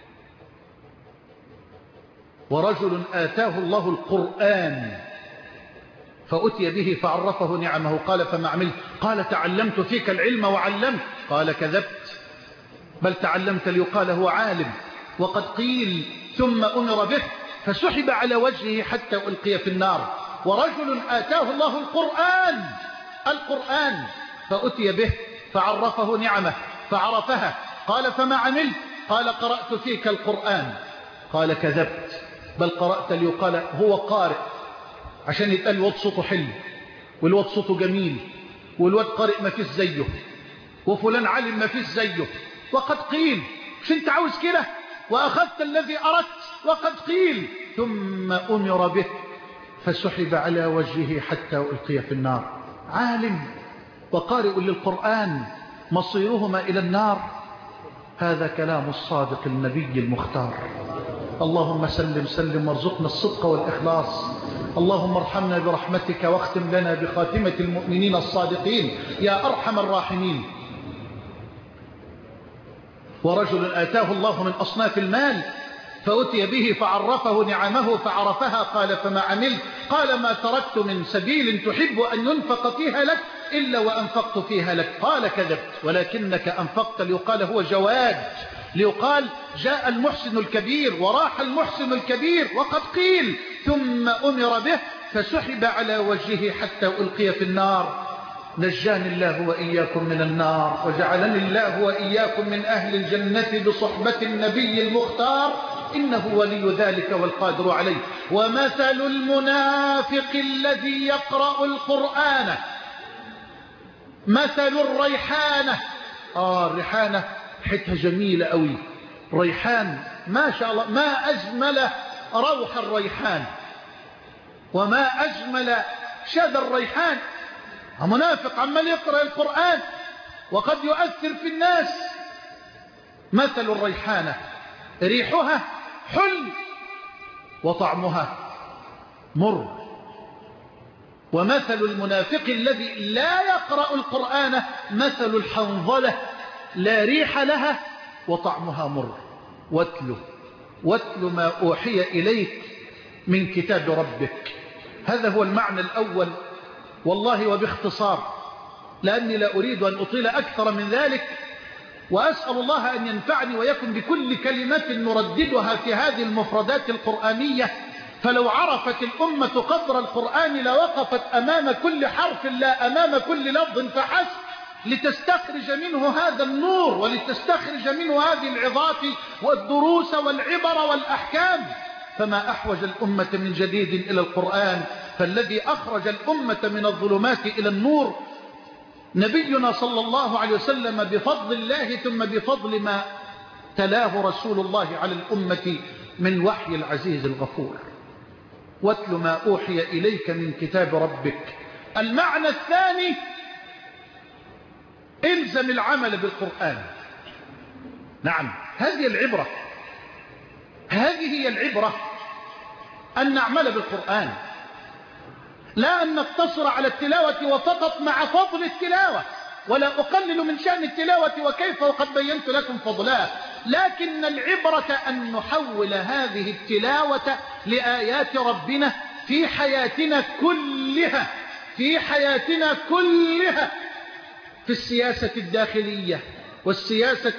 Speaker 1: ورجل آتاه الله القرآن فأتي به فعرفه نعمه. قال فما عملت؟ قال تعلمت فيك العلم وعلمت. قال كذبت، بل تعلمت ليقال هو عالم. وقد قيل. ثم أمر به فسحب على وجهه حتى ألقي في النار. ورجل آتاه الله القرآن القرآن فأتي به فعرفه نعمه فعرفها. قال فما عملت؟ قال قرأت فيك القرآن. قال كذبت، بل قرأت ليقال هو قارئ، عشان يتقال الواد صوته حلو، والواد صوته جميل، والواد قارئ ما فيش زيه، وفلان علم ما فيش زيه. وقد قيل. مش انت عاوز كده؟ وأخذت الذي أردت. وقد قيل. ثم أمر به فسحب على وجهه حتى ألقي في النار. عالم وقارئ للقرآن مصيرهما إلى النار. هذا كلام الصادق النبي المختار. اللهم سلم سلم وارزقنا الصدق والإخلاص. اللهم ارحمنا برحمتك واختم لنا بخاتمة المؤمنين الصادقين يا أرحم الراحمين. ورجل آتاه الله من أصناف المال فأتي به فعرفه نعمه فعرفها. قال فما عملت؟ قال ما تركت من سبيل تحب أن ينفق فيها لك إلا وأنفقت فيها لك. قال كذبت، ولكنك أنفقت ليقال هو جواد، ليقال جاء المحسن الكبير وراح المحسن الكبير. وقد قيل. ثم أمر به فسحب على وجهه حتى ألقي في النار. نجاني الله وإياكم من النار، وجعلني الله وإياكم من أهل الجنة بصحبة النبي المختار، إنه ولي ذلك والقادر عليه. ومثل المنافق الذي يقرأ القرآن مثل الريحانة. آه الريحانة حتة جميلة قوي. ريحان ما شاء الله، ما أجمل روح الريحان وما أجمل شذا الريحان. منافق عمال يقرأ القرآن وقد يؤثر في الناس. مثل الريحانة ريحها حلو وطعمها مر. ومثل المنافق الذي لا يقرأ القرآن مثل الحنظلة لا ريح لها وطعمها مر. واتل واتل ما أوحي إليك من كتاب ربك. هذا هو المعنى الأول والله وباختصار، لأني لا أريد أن أطيل أكثر من ذلك. وأسأل الله أن ينفعني ويكن بكل كلمة نرددها في هذه المفردات القرآنية. فلو عرفت الأمة قدر القرآن لوقفت أمام كل حرف لا أمام كل لفظ فحسب، لتستخرج منه هذا النور ولتستخرج منه هذه العظات والدروس والعبر والأحكام. فما أحوج الأمة من جديد إلى القرآن، فالذي أخرج الأمة من الظلمات إلى النور نبينا صلى الله عليه وسلم بفضل الله، ثم بفضل ما تلاه رسول الله على الأمة من وحي العزيز الغفور. واتل ما أوحي إليك من كتاب ربك. المعنى الثاني إلزم العمل بالقرآن. نعم، هذه العبرة، هذه هي العبرة، أن نعمل بالقرآن، لا أن نقتصر على التلاوة وفقط مع فضل التلاوة، ولا أقلل من شأن التلاوة وكيف وقد بينت لكم فضلها، لكن العبرة أن نحول هذه التلاوة لآيات ربنا في حياتنا كلها، في حياتنا كلها، في السياسة الداخلية والسياسة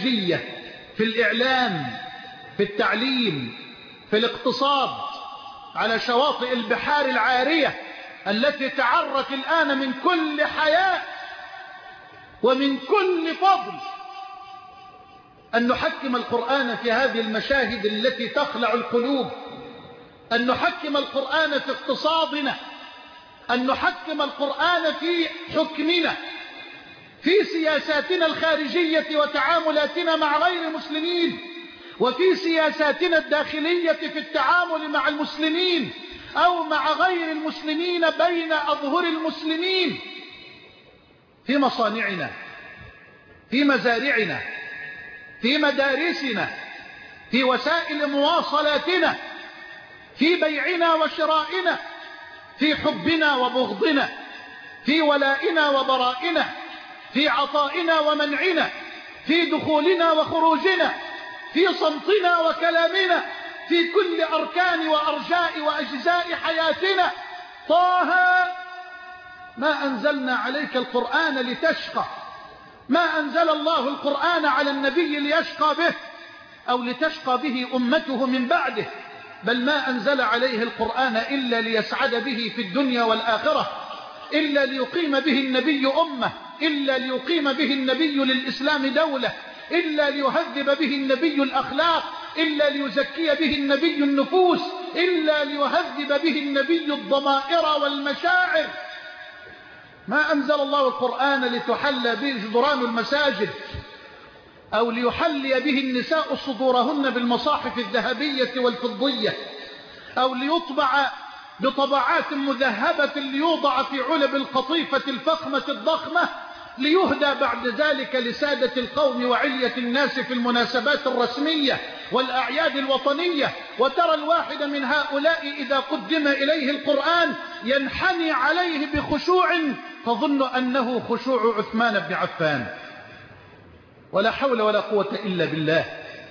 Speaker 1: الخارجية، في الإعلام، في التعليم، في الاقتصاد، على شواطئ البحار العارية التي تعرت الآن من كل حياء ومن كل فضل أن نحكم القرآن في هذه المشاهد التي تخلع القلوب، أن نحكم القرآن في اقتصادنا، أن نحكم القرآن في حكمنا، في سياساتنا الخارجية وتعاملاتنا مع غير المسلمين، وفي سياساتنا الداخلية في التعامل مع المسلمين أو مع غير المسلمين بين أظهر المسلمين، في مصانعنا، في مزارعنا، في مدارسنا، في وسائل مواصلاتنا، في بيعنا وشرائنا، في حبنا وبغضنا، في ولائنا وبرائنا، في عطائنا ومنعنا، في دخولنا وخروجنا، في صمتنا وكلامنا، في كل أركان وأرجاء وأجزاء حياتنا. طه ما أنزلنا عليك القرآن لتشقى، ما أنزل الله القرآن على النبي ليشقى به أو لتشقى به أمته من بعده، بل ما أنزل عليه القرآن إلا ليسعد به في الدنيا والآخرة، إلا ليقيم به النبي أمة، إلا ليقيم به النبي للإسلام دولة، إلا ليهذب به النبي الأخلاق، إلا ليزكي به النبي النفوس، إلا ليهذب به النبي الضمائر والمشاعر. ما أنزل الله القرآن لتحلى به جدران المساجد أو ليحلي به النساء صدورهن بالمصاحف الذهبية والفضية، أو ليطبع بطبعات مذهبة ليوضع في علب القطيفة الفخمة الضخمة ليهدى بعد ذلك لسادة القوم وعلية الناس في المناسبات الرسمية والأعياد الوطنية. وترى الواحد من هؤلاء إذا قدم إليه القرآن ينحني عليه بخشوع تظن أنه خشوع عثمان بن عفان. ولا حول ولا قوة إلا بالله.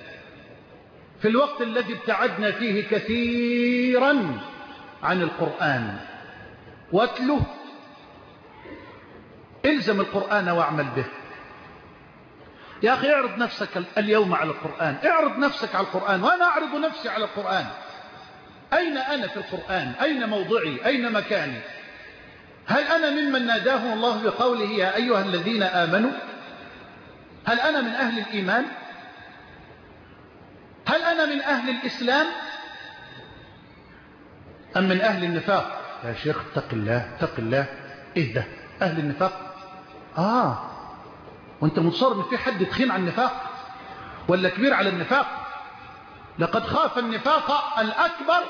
Speaker 1: في الوقت الذي ابتعدنا فيه كثيرا عن القرآن، واتله، الزم القرآن واعمل به. يا أخي اعرض نفسك اليوم على القرآن، اعرض نفسك على القرآن، وأنا أعرض نفسي على القرآن. أين أنا في القرآن؟ أين موضعي؟ أين مكاني؟ هل أنا ممن ناداه الله بقوله يا أيها الذين آمنوا؟ هل أنا من أهل الإيمان؟ هل أنا من أهل الإسلام أم من أهل النفاق؟ يا شيخ اتق الله اتق الله. إيه ده أهل النفاق؟ آه وانت متصور ان في حد تخين على النفاق ولا كبير على النفاق؟ لقد خاف النفاق الأكبر،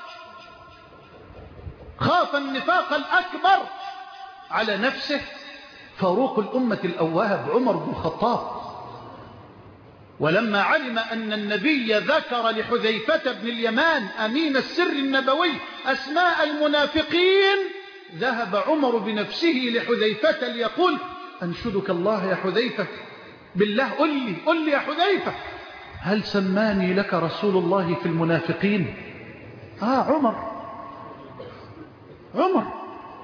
Speaker 1: خاف النفاق الأكبر على نفسه فاروق الأمة الأواب عمر بن الخطاب، ولما علم أن النبي ذكر لحذيفة بن اليمان أمين السر النبوي أسماء المنافقين ذهب عمر بنفسه لحذيفة ليقول أنشدك الله يا حذيفة بالله قل لي قل لي يا حذيفة هل سماني لك رسول الله في المنافقين؟ آه عمر عمر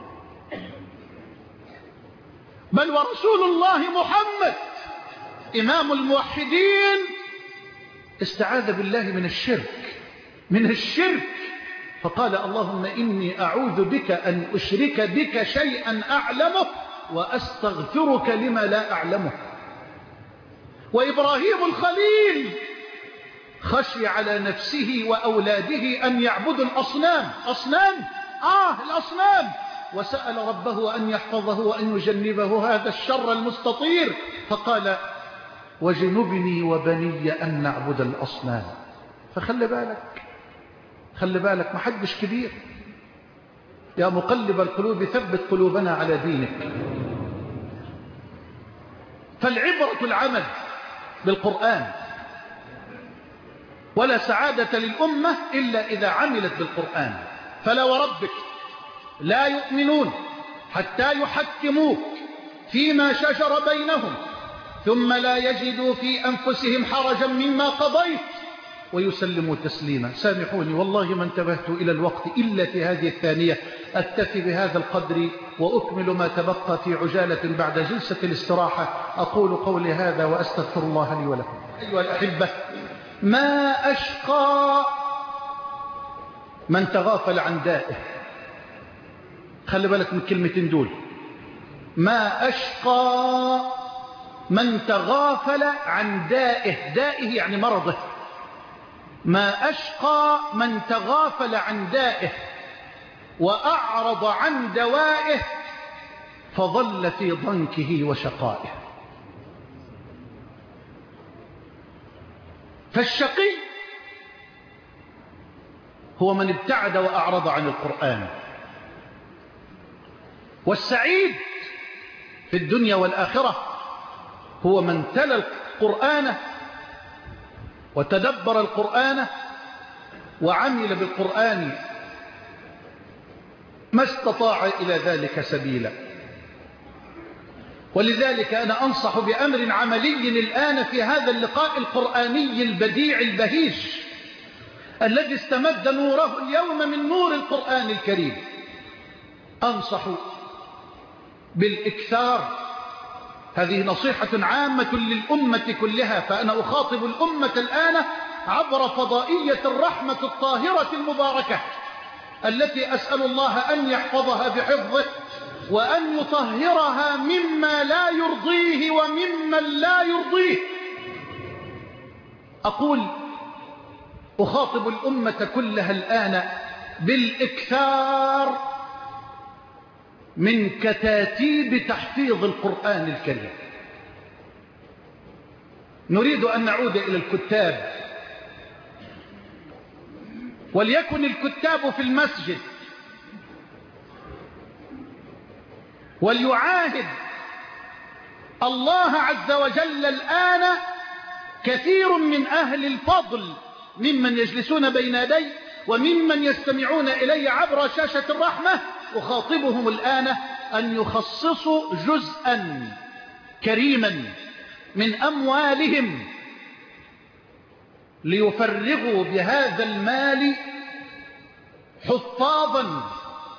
Speaker 1: بل ورسول الله محمد إمام الموحدين استعاذ بالله من الشرك من الشرك فقال اللهم إني أعوذ بك أن أشرك بك شيئا أعلمه وأستغفرك لما لا أعلمه. وإبراهيم الخليل خشي على نفسه وأولاده أن يعبدوا الأصنام. أصنام آه الأصنام، وسأل ربه أن يحفظه وأن يجنبه هذا الشر المستطير فقال وجنبني وبني أن نعبد الأصنام. فخلي بالك خلي بالك ما حدش كبير. يا مقلب القلوب ثبت قلوبنا على دينك. فالعبرة العمل بالقرآن، ولا سعادة للأمة إلا إذا عملت بالقرآن. فلا وربك لا يؤمنون حتى يحكموك فيما شجر بينهم ثم لا يجدوا في أنفسهم حرجا مما قضيت ويسلموا تسليما. سامحوني والله ما انتبهت إلى الوقت إلا في هذه الثانية. أكتفي بهذا القدر وأكمل ما تبقى في عجالة بعد جلسة الاستراحة. أقول قولي هذا وأستغفر الله لي ولكم. أيها الأحبة، ما أشقى من تغافل عن دائه. خلي بالك من كلمتين دول. ما أشقى من تغافل عن دائه. دائه يعني مرضه. ما أشقى من تغافل عن دائه وأعرض عن دوائه فظل في ضنكه وشقائه. فالشقي هو من ابتعد وأعرض عن القرآن، والسعيد في الدنيا والآخرة هو من تلا القرآن وتدبر القرآن وعمل بالقرآن ما استطاع إلى ذلك سبيلا. ولذلك أنا أنصح بأمر عملي الآن في هذا اللقاء القرآني البديع البهيج الذي استمد نوره اليوم من نور القرآن الكريم. أنصح بالإكثار. هذه نصيحة عامة للأمة كلها، فأنا أخاطب الأمة الآن عبر فضائية الرحمة الطاهرة المباركة التي أسأل الله أن يحفظها بحفظه وأن يطهرها مما لا يرضيه وممن لا يرضيه. أقول أخاطب الأمة كلها الآن بالإكثار من كتاتيب تحفيظ القرآن الكريم. نريد أن نعود إلى الكتاب، وليكن الكتاب في المسجد، وليعاهد الله عز وجل الآن كثير من أهل الفضل ممن يجلسون بين يدي وممن يستمعون إلي عبر شاشة الرحمة، أخاطبهم الآن أن يخصصوا جزءا كريما من أموالهم ليفرغوا بهذا المال حفاظا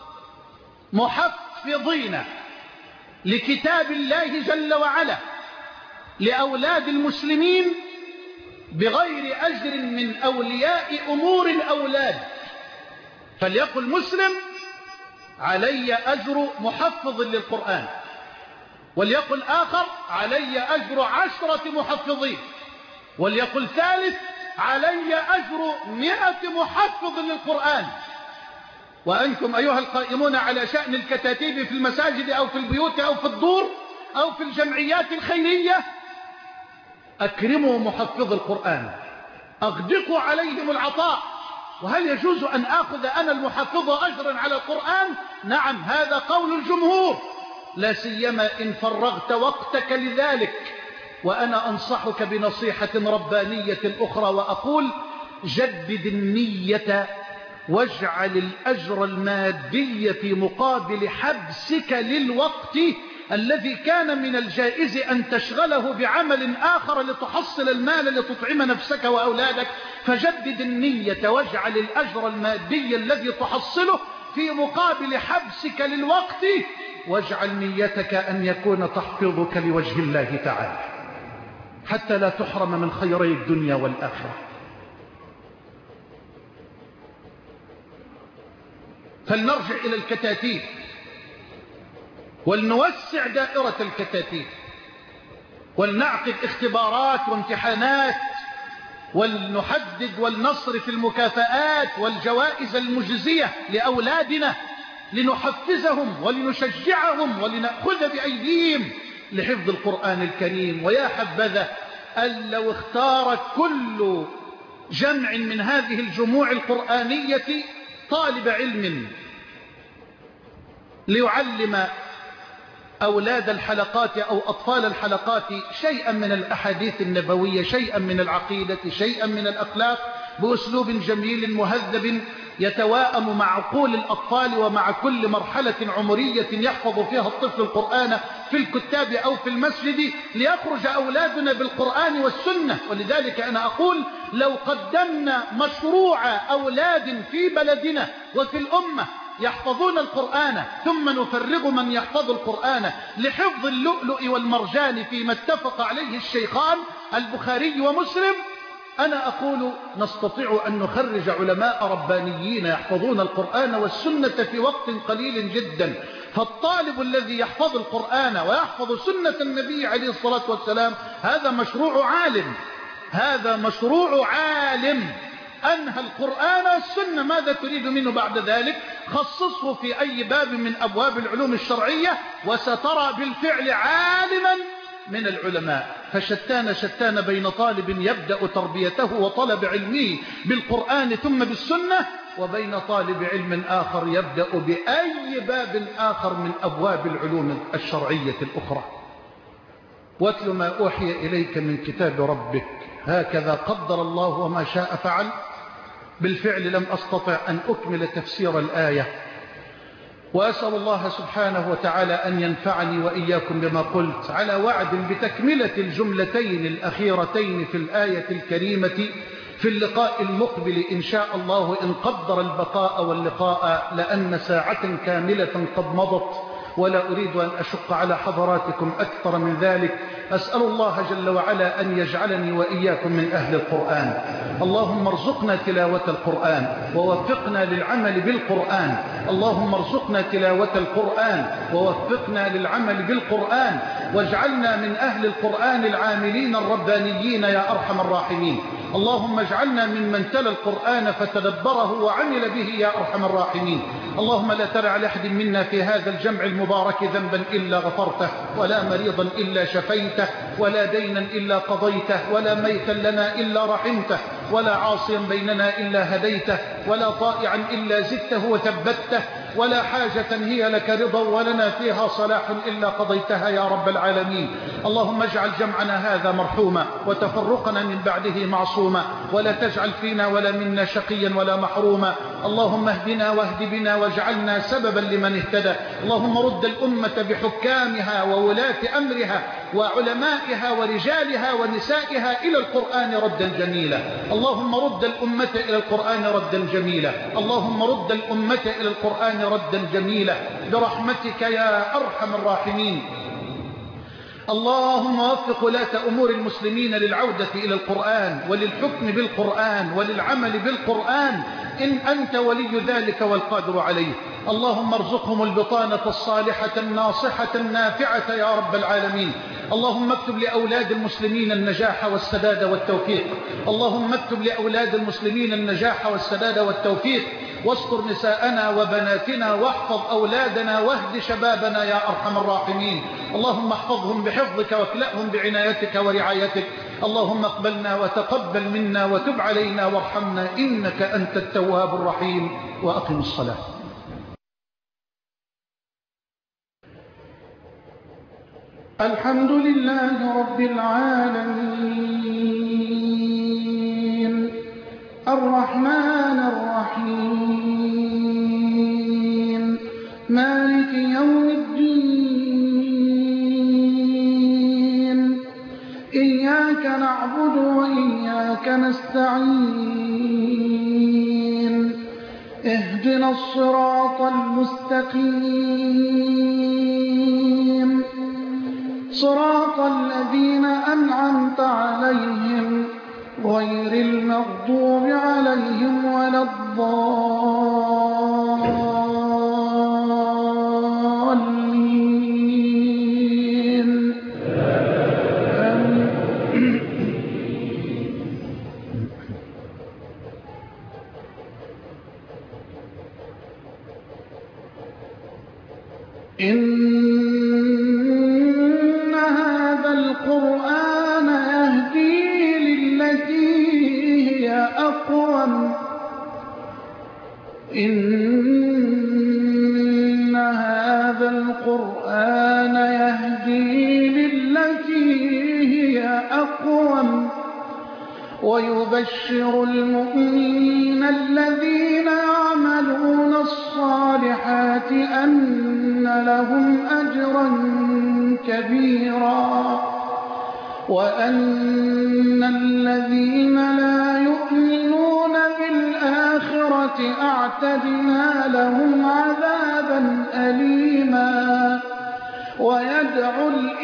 Speaker 1: محفظين لكتاب الله جل وعلا لأولاد المسلمين بغير أجر من أولياء أمور الأولاد. فليقل مسلم علي أجر محفظ للقرآن، وليقل آخر علي أجر عشرة محفظين، وليقل ثالث علي أجر مئة محفظ للقرآن. وأنتم أيها القائمون على شأن الكتاتيب في المساجد أو في البيوت أو في الدور أو في الجمعيات الخيرية، أكرموا محفظ القرآن، أغدقوا عليهم العطاء. وهل يجوز أن آخذ أنا المحفظ أجرا على القرآن؟ نعم، هذا قول الجمهور، لا سيما إن فرغت وقتك لذلك. وأنا أنصحك بنصيحة ربانية أخرى وأقول جدد النية واجعل الأجر المادي في مقابل حبسك للوقت الذي كان من الجائز أن تشغله بعمل آخر لتحصل المال لتطعم نفسك وأولادك. فجدد النية واجعل الأجر المادي الذي تحصله في مقابل حبسك للوقت، واجعل نيتك أن يكون تحفظك لوجه الله تعالى حتى لا تحرم من خيري الدنيا والآخرة. فلنرجع إلى الكتاتيب ولنوسع دائرة الكتاتيب، ولنعقد اختبارات وامتحانات، ولنحدد ولنصرف المكافآت والجوائز المجزية لأولادنا لنحفزهم ولنشجعهم ولنأخذ بأيديهم لحفظ القرآن الكريم. ويا حبذا أن لو اختار كل جمع من هذه الجموع القرآنية طالب علم ليعلم أولاد الحلقات أو أطفال الحلقات شيئا من الأحاديث النبوية، شيئا من العقيدة، شيئا من الأخلاق، بأسلوب جميل مهذب يتواءم مع عقول الأطفال ومع كل مرحلة عمرية يحفظ فيها الطفل القرآن في الكتاب أو في المسجد، ليخرج أولادنا بالقرآن والسنة. ولذلك أنا أقول لو قدمنا مشروع أولاد في بلدنا وفي الأمة يحفظون القرآن ثم نفرغ من يحفظ القرآن لحفظ اللؤلؤ والمرجان فيما اتفق عليه الشيخان البخاري ومسلم، أنا أقول نستطيع أن نخرج علماء ربانيين يحفظون القرآن والسنة في وقت قليل جدا. فالطالب الذي يحفظ القرآن ويحفظ سنة النبي عليه الصلاة والسلام هذا مشروع عالم، هذا مشروع عالم أنهى القرآن والسنة. ماذا تريد منه بعد ذلك؟ خصصه في أي باب من أبواب العلوم الشرعية وسترى بالفعل عالما من العلماء. فشتان شتان بين طالب يبدأ تربيته وطلب علمه بالقرآن ثم بالسنة، وبين طالب علم آخر يبدأ بأي باب آخر من أبواب العلوم الشرعية الأخرى. واتل ما أوحي إليك من كتاب ربك هكذا قدر الله وما شاء فعل. بالفعل لم أستطع أن أكمل تفسير الآية، وأسأل الله سبحانه وتعالى أن ينفعني وإياكم بما قلت، على وعد بتكملة الجملتين الأخيرتين في الآية الكريمة في اللقاء المقبل إن شاء الله إن قدر البقاء واللقاء، لأن ساعة كاملة قد مضت ولا أريد أن أشق على حضراتكم أكثر من ذلك. أسأل الله جل وعلا أن يجعلني وإياكم من أهل القرآن. اللهم ارزقنا تلاوة القرآن ووفقنا للعمل بالقرآن. اللهم ارزقنا تلاوة القرآن ووفقنا للعمل بالقرآن، واجعلنا من أهل القرآن العاملين الربانيين يا أرحم الراحمين. اللهم اجعلنا ممن تلا القرآن فتدبره وعمل به يا أرحم الراحمين. اللهم لا تدع لأحد منا في هذا الجمع المبارك ذنبا إلا غفرته، ولا مريضا إلا شفيته، ولا دينا إلا قضيته، ولا ميتا لنا إلا رحمته، ولا عاصيا بيننا إلا هديته، ولا طائعا إلا زدته وثبته، ولا حاجة هي لك رضا ولنا فيها صلاح إلا قضيتها يا رب العالمين. اللهم اجعل جمعنا هذا مرحوما وتفرقنا من بعده معصوما، ولا تجعل فينا ولا منا شقيا ولا محروما. اللهم اهدنا واهد بنا واجعلنا سببا لمن اهتدى. اللهم رد الأمة بحكامها وولاة أمرها وعلمائها ورجالها ونسائها إلى القرآن ردا جميلا. اللهم رد الأمة إلى القرآن ردا جميلا. اللهم رد الأمة إلى القرآن ردا جميلا برحمتك يا أرحم الراحمين. اللهم وفق ولاة أمور المسلمين للعودة إلى القرآن وللحكم بالقرآن وللعمل بالقرآن، إن أنت ولي ذلك والقادر عليه. اللهم ارزقهم البطانة الصالحة الناصحة النافعة يا رب العالمين. اللهم اكتب لأولاد المسلمين النجاح والسداد والتوفيق. اللهم اكتب لأولاد المسلمين النجاح والسداد والتوفيق، واستر نساءنا وبناتنا، واحفظ أولادنا واهد شبابنا يا أرحم الراحمين. اللهم احفظهم بحفظك واكلأهم بعنايتك ورعايتك. اللهم اقبلنا وتقبل منا وتب علينا وارحمنا إنك أنت التواب الرحيم. وأقم الصلاة. الحمد لله رب العالمين الرحمن الرحيم مالك يوم الدين إياك نعبد وإياك نستعين اهدنا الصراط المستقيم صراط الذين أنعمت عليهم غير المغضوب عليهم ولا الضالين. إن هذا القرآن يهدي للتي هي أقوم إن هذا القرآن يهدي للتي هي أقوم ويبشر المؤمنين الذين يعملون الصالحات أن لهم أجرا كبيرا وأن الذين لا يؤمنون بالآخرة أعتدنا لهم عذابا أليما ويدعو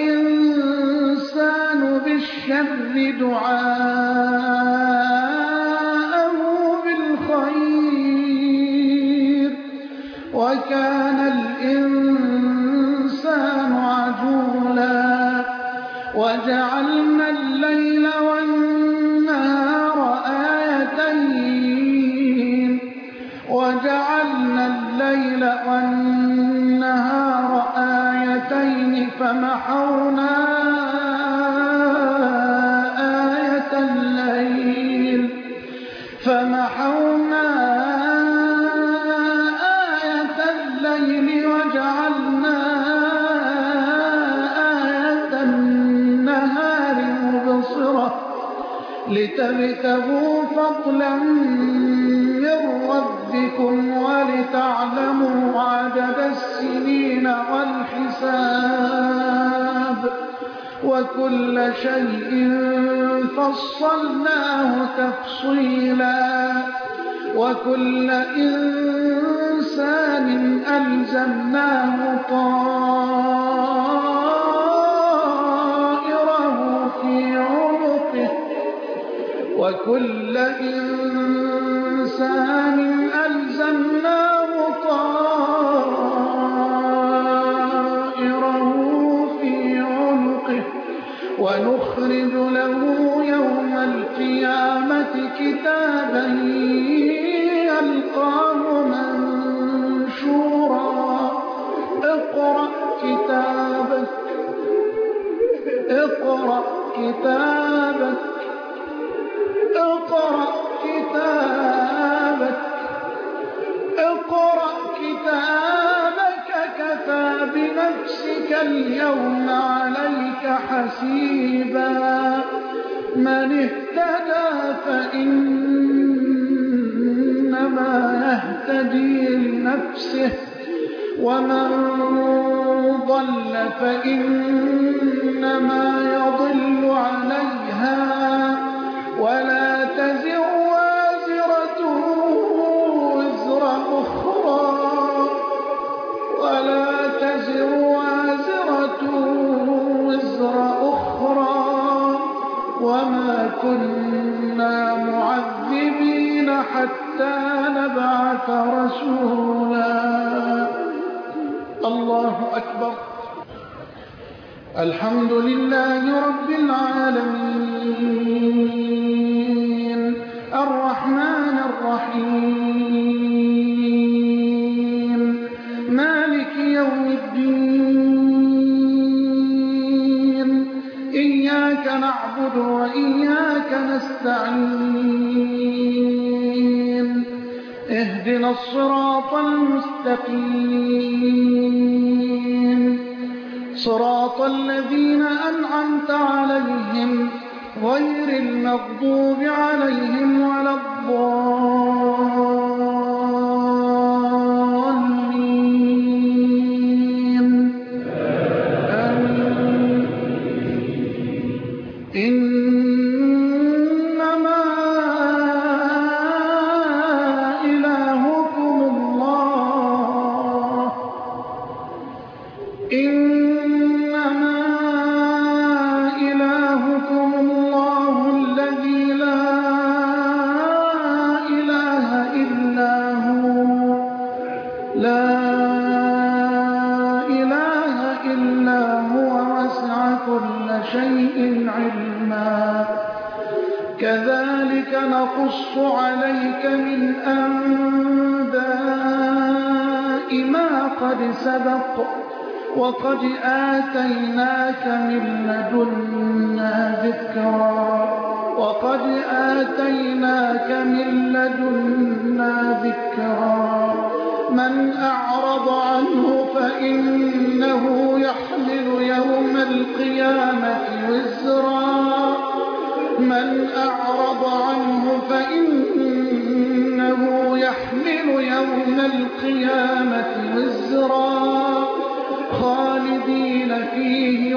Speaker 1: الإنسان بالشر دعاءه بالخير وكان الإنسان عجولا وجعلنا الليل والنهار آيتين وجعلنا الليل والنهار آيتين فمحونا آية الليل فمحونا آية الليل وجعلنا آية النهار مبصرة لتبتغوا فضلا من ربكم ولتعلموا عدد السنين والحساب وكل شيء فصلناه تفصيلا وكل إنسان ألزمناه طائره في عنقه وكل إنسان ألزمناه طائره في عنقه ونخرج له يوم القيامة كتابا يلقاه منشورا اقرأ كتابك اقرأ كتابك اقرأ كتابك اقرأ كتابك كفى بنفسك اليوم عليك حسيبا من اهتدى فإنما يهتدي لنفسه ومن ضل فإنما يضل عليها ولا تزر وازرة وزر أخرى ولا تزر وازرة وزر أخرى وما كنا معذبين حتى نبعث رسولا الله أكبر الحمد لله رب العالمين الرحمن الرحيم مالك يوم الدين إياك نعبد وإياك نستعين اهدنا الصراط المستقيم صراط الذين أنعمت عليهم غير المغضوب عليهم ولا الضالين آمين إنما إلهكم الله إنما إلهكم الله الذي لا إله إلا هو لا إله إلا هو وسع كل شيء علما كذلك نقص عليك من أنباء ما قد سبق وقد آتيناك من لدنا ذكرا وقد آتيناك من لدنا ذكرا من أعرض عنه فإنه يحمل يوم القيامة وزرا من أعرض عنه فإنه يحمل يوم القيامة وزرا خالدين فيه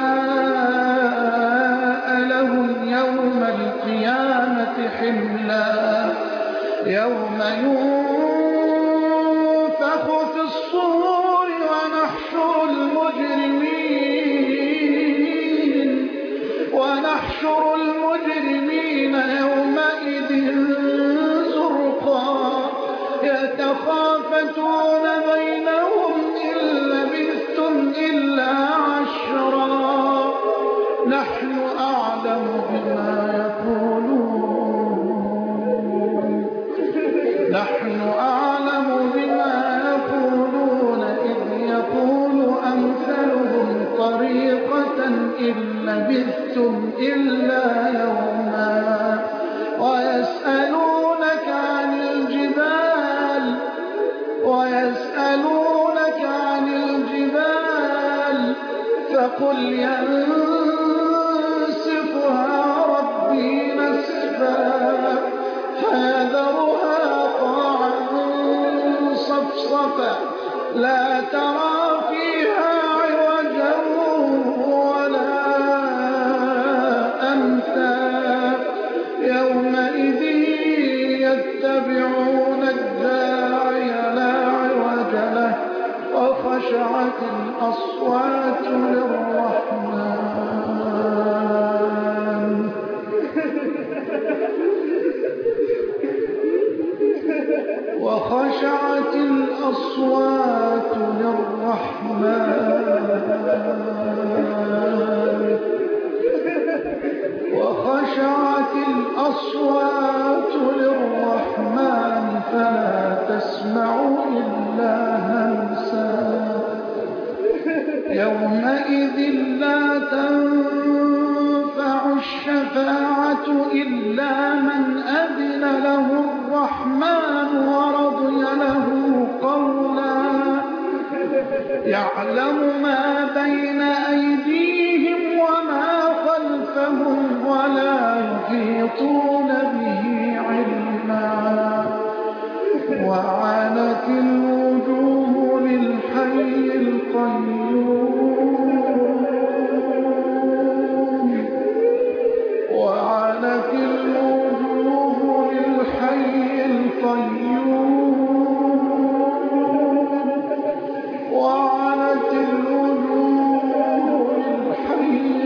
Speaker 1: وساء لهم يوم القيامة حملا يوم ينفخ في الصور ونحشر المجرمين يخافتون بينهم إن لبثتم إلا عشرا نحن أعلم بما يقولون نحن أعلم بما يقولون إذ يقول أمثلهم طريقة إن لبثتم إلا يوما ويسألونك عن الجبال ويسألونك عن الجبال فقل ينسفها ربي نسفا فيذرها قاعا صفصفا لا ترى فيها عوجا ولا أمتا يومئذ يتبعون الداعي لا عوج له وخشعت الأصوات للرحمن وخشعت الأصوات للرحمن وخشعت الأصوات للرحمن فلا تسمع إلا همسا يومئذ لا تنفع الشفاعة إلا من أذن له الرحمن ورضي له قولا يعلم ما بين أيديهم وما خلفهم ولا يحيطون به علما وعنت الوجوه للحي القيوم وعنت الوجوه للحي القيوم وعنت الوجوه للحي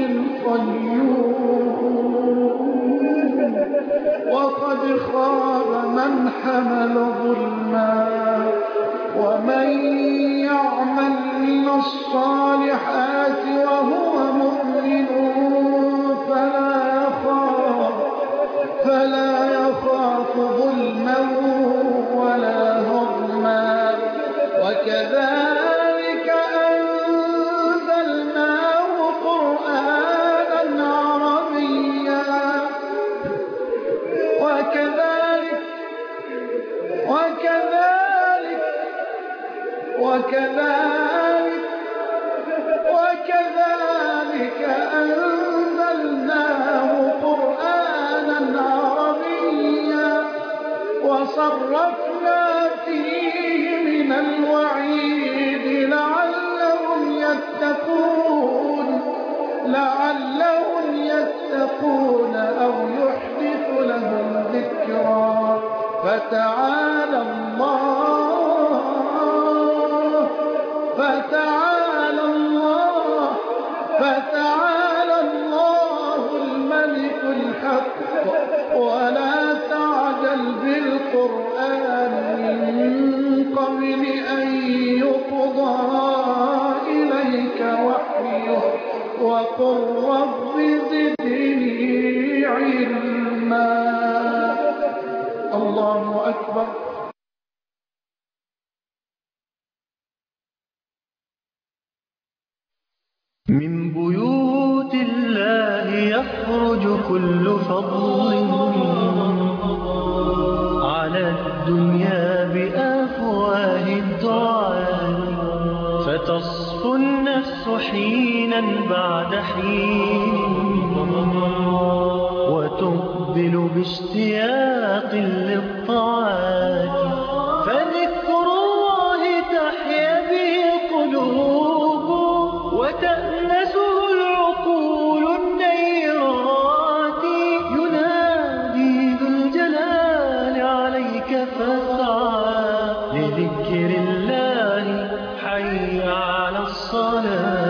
Speaker 1: القيوم وقد خاب من حمل ظلما ومن يعمل من الصالحات وهو مؤمن فلا يخاف فلا يخاف ظلما ولا هضما وكذلك أنزلناه قرآنا عربيا وكذلك وكذلك وكذلك وكذلك أنزلناه قرآنا عربيا وصرفنا فيه من الوعيد لعلهم يتقون لعلهم يتقون أو يحدث لهم ذكرا فتعالى الله فتعالى الله فتعالى الله الملك الحق ولا تعجل بالقرآن من قبل أن يقضى إليك وحيه وقل رب زدني علما الله أكبر
Speaker 6: من بيوت الله يخرج كل فضل على الدنيا بأفواه الدعاء فتصفو النفس حينا بعد حين وتقبل باشتياق للطاعات فذكر الله تحيا به القلوب وتأنسه العقول النيرات ينادي ذو الجلال عليك فاسعى لذكر الله حي على الصلاة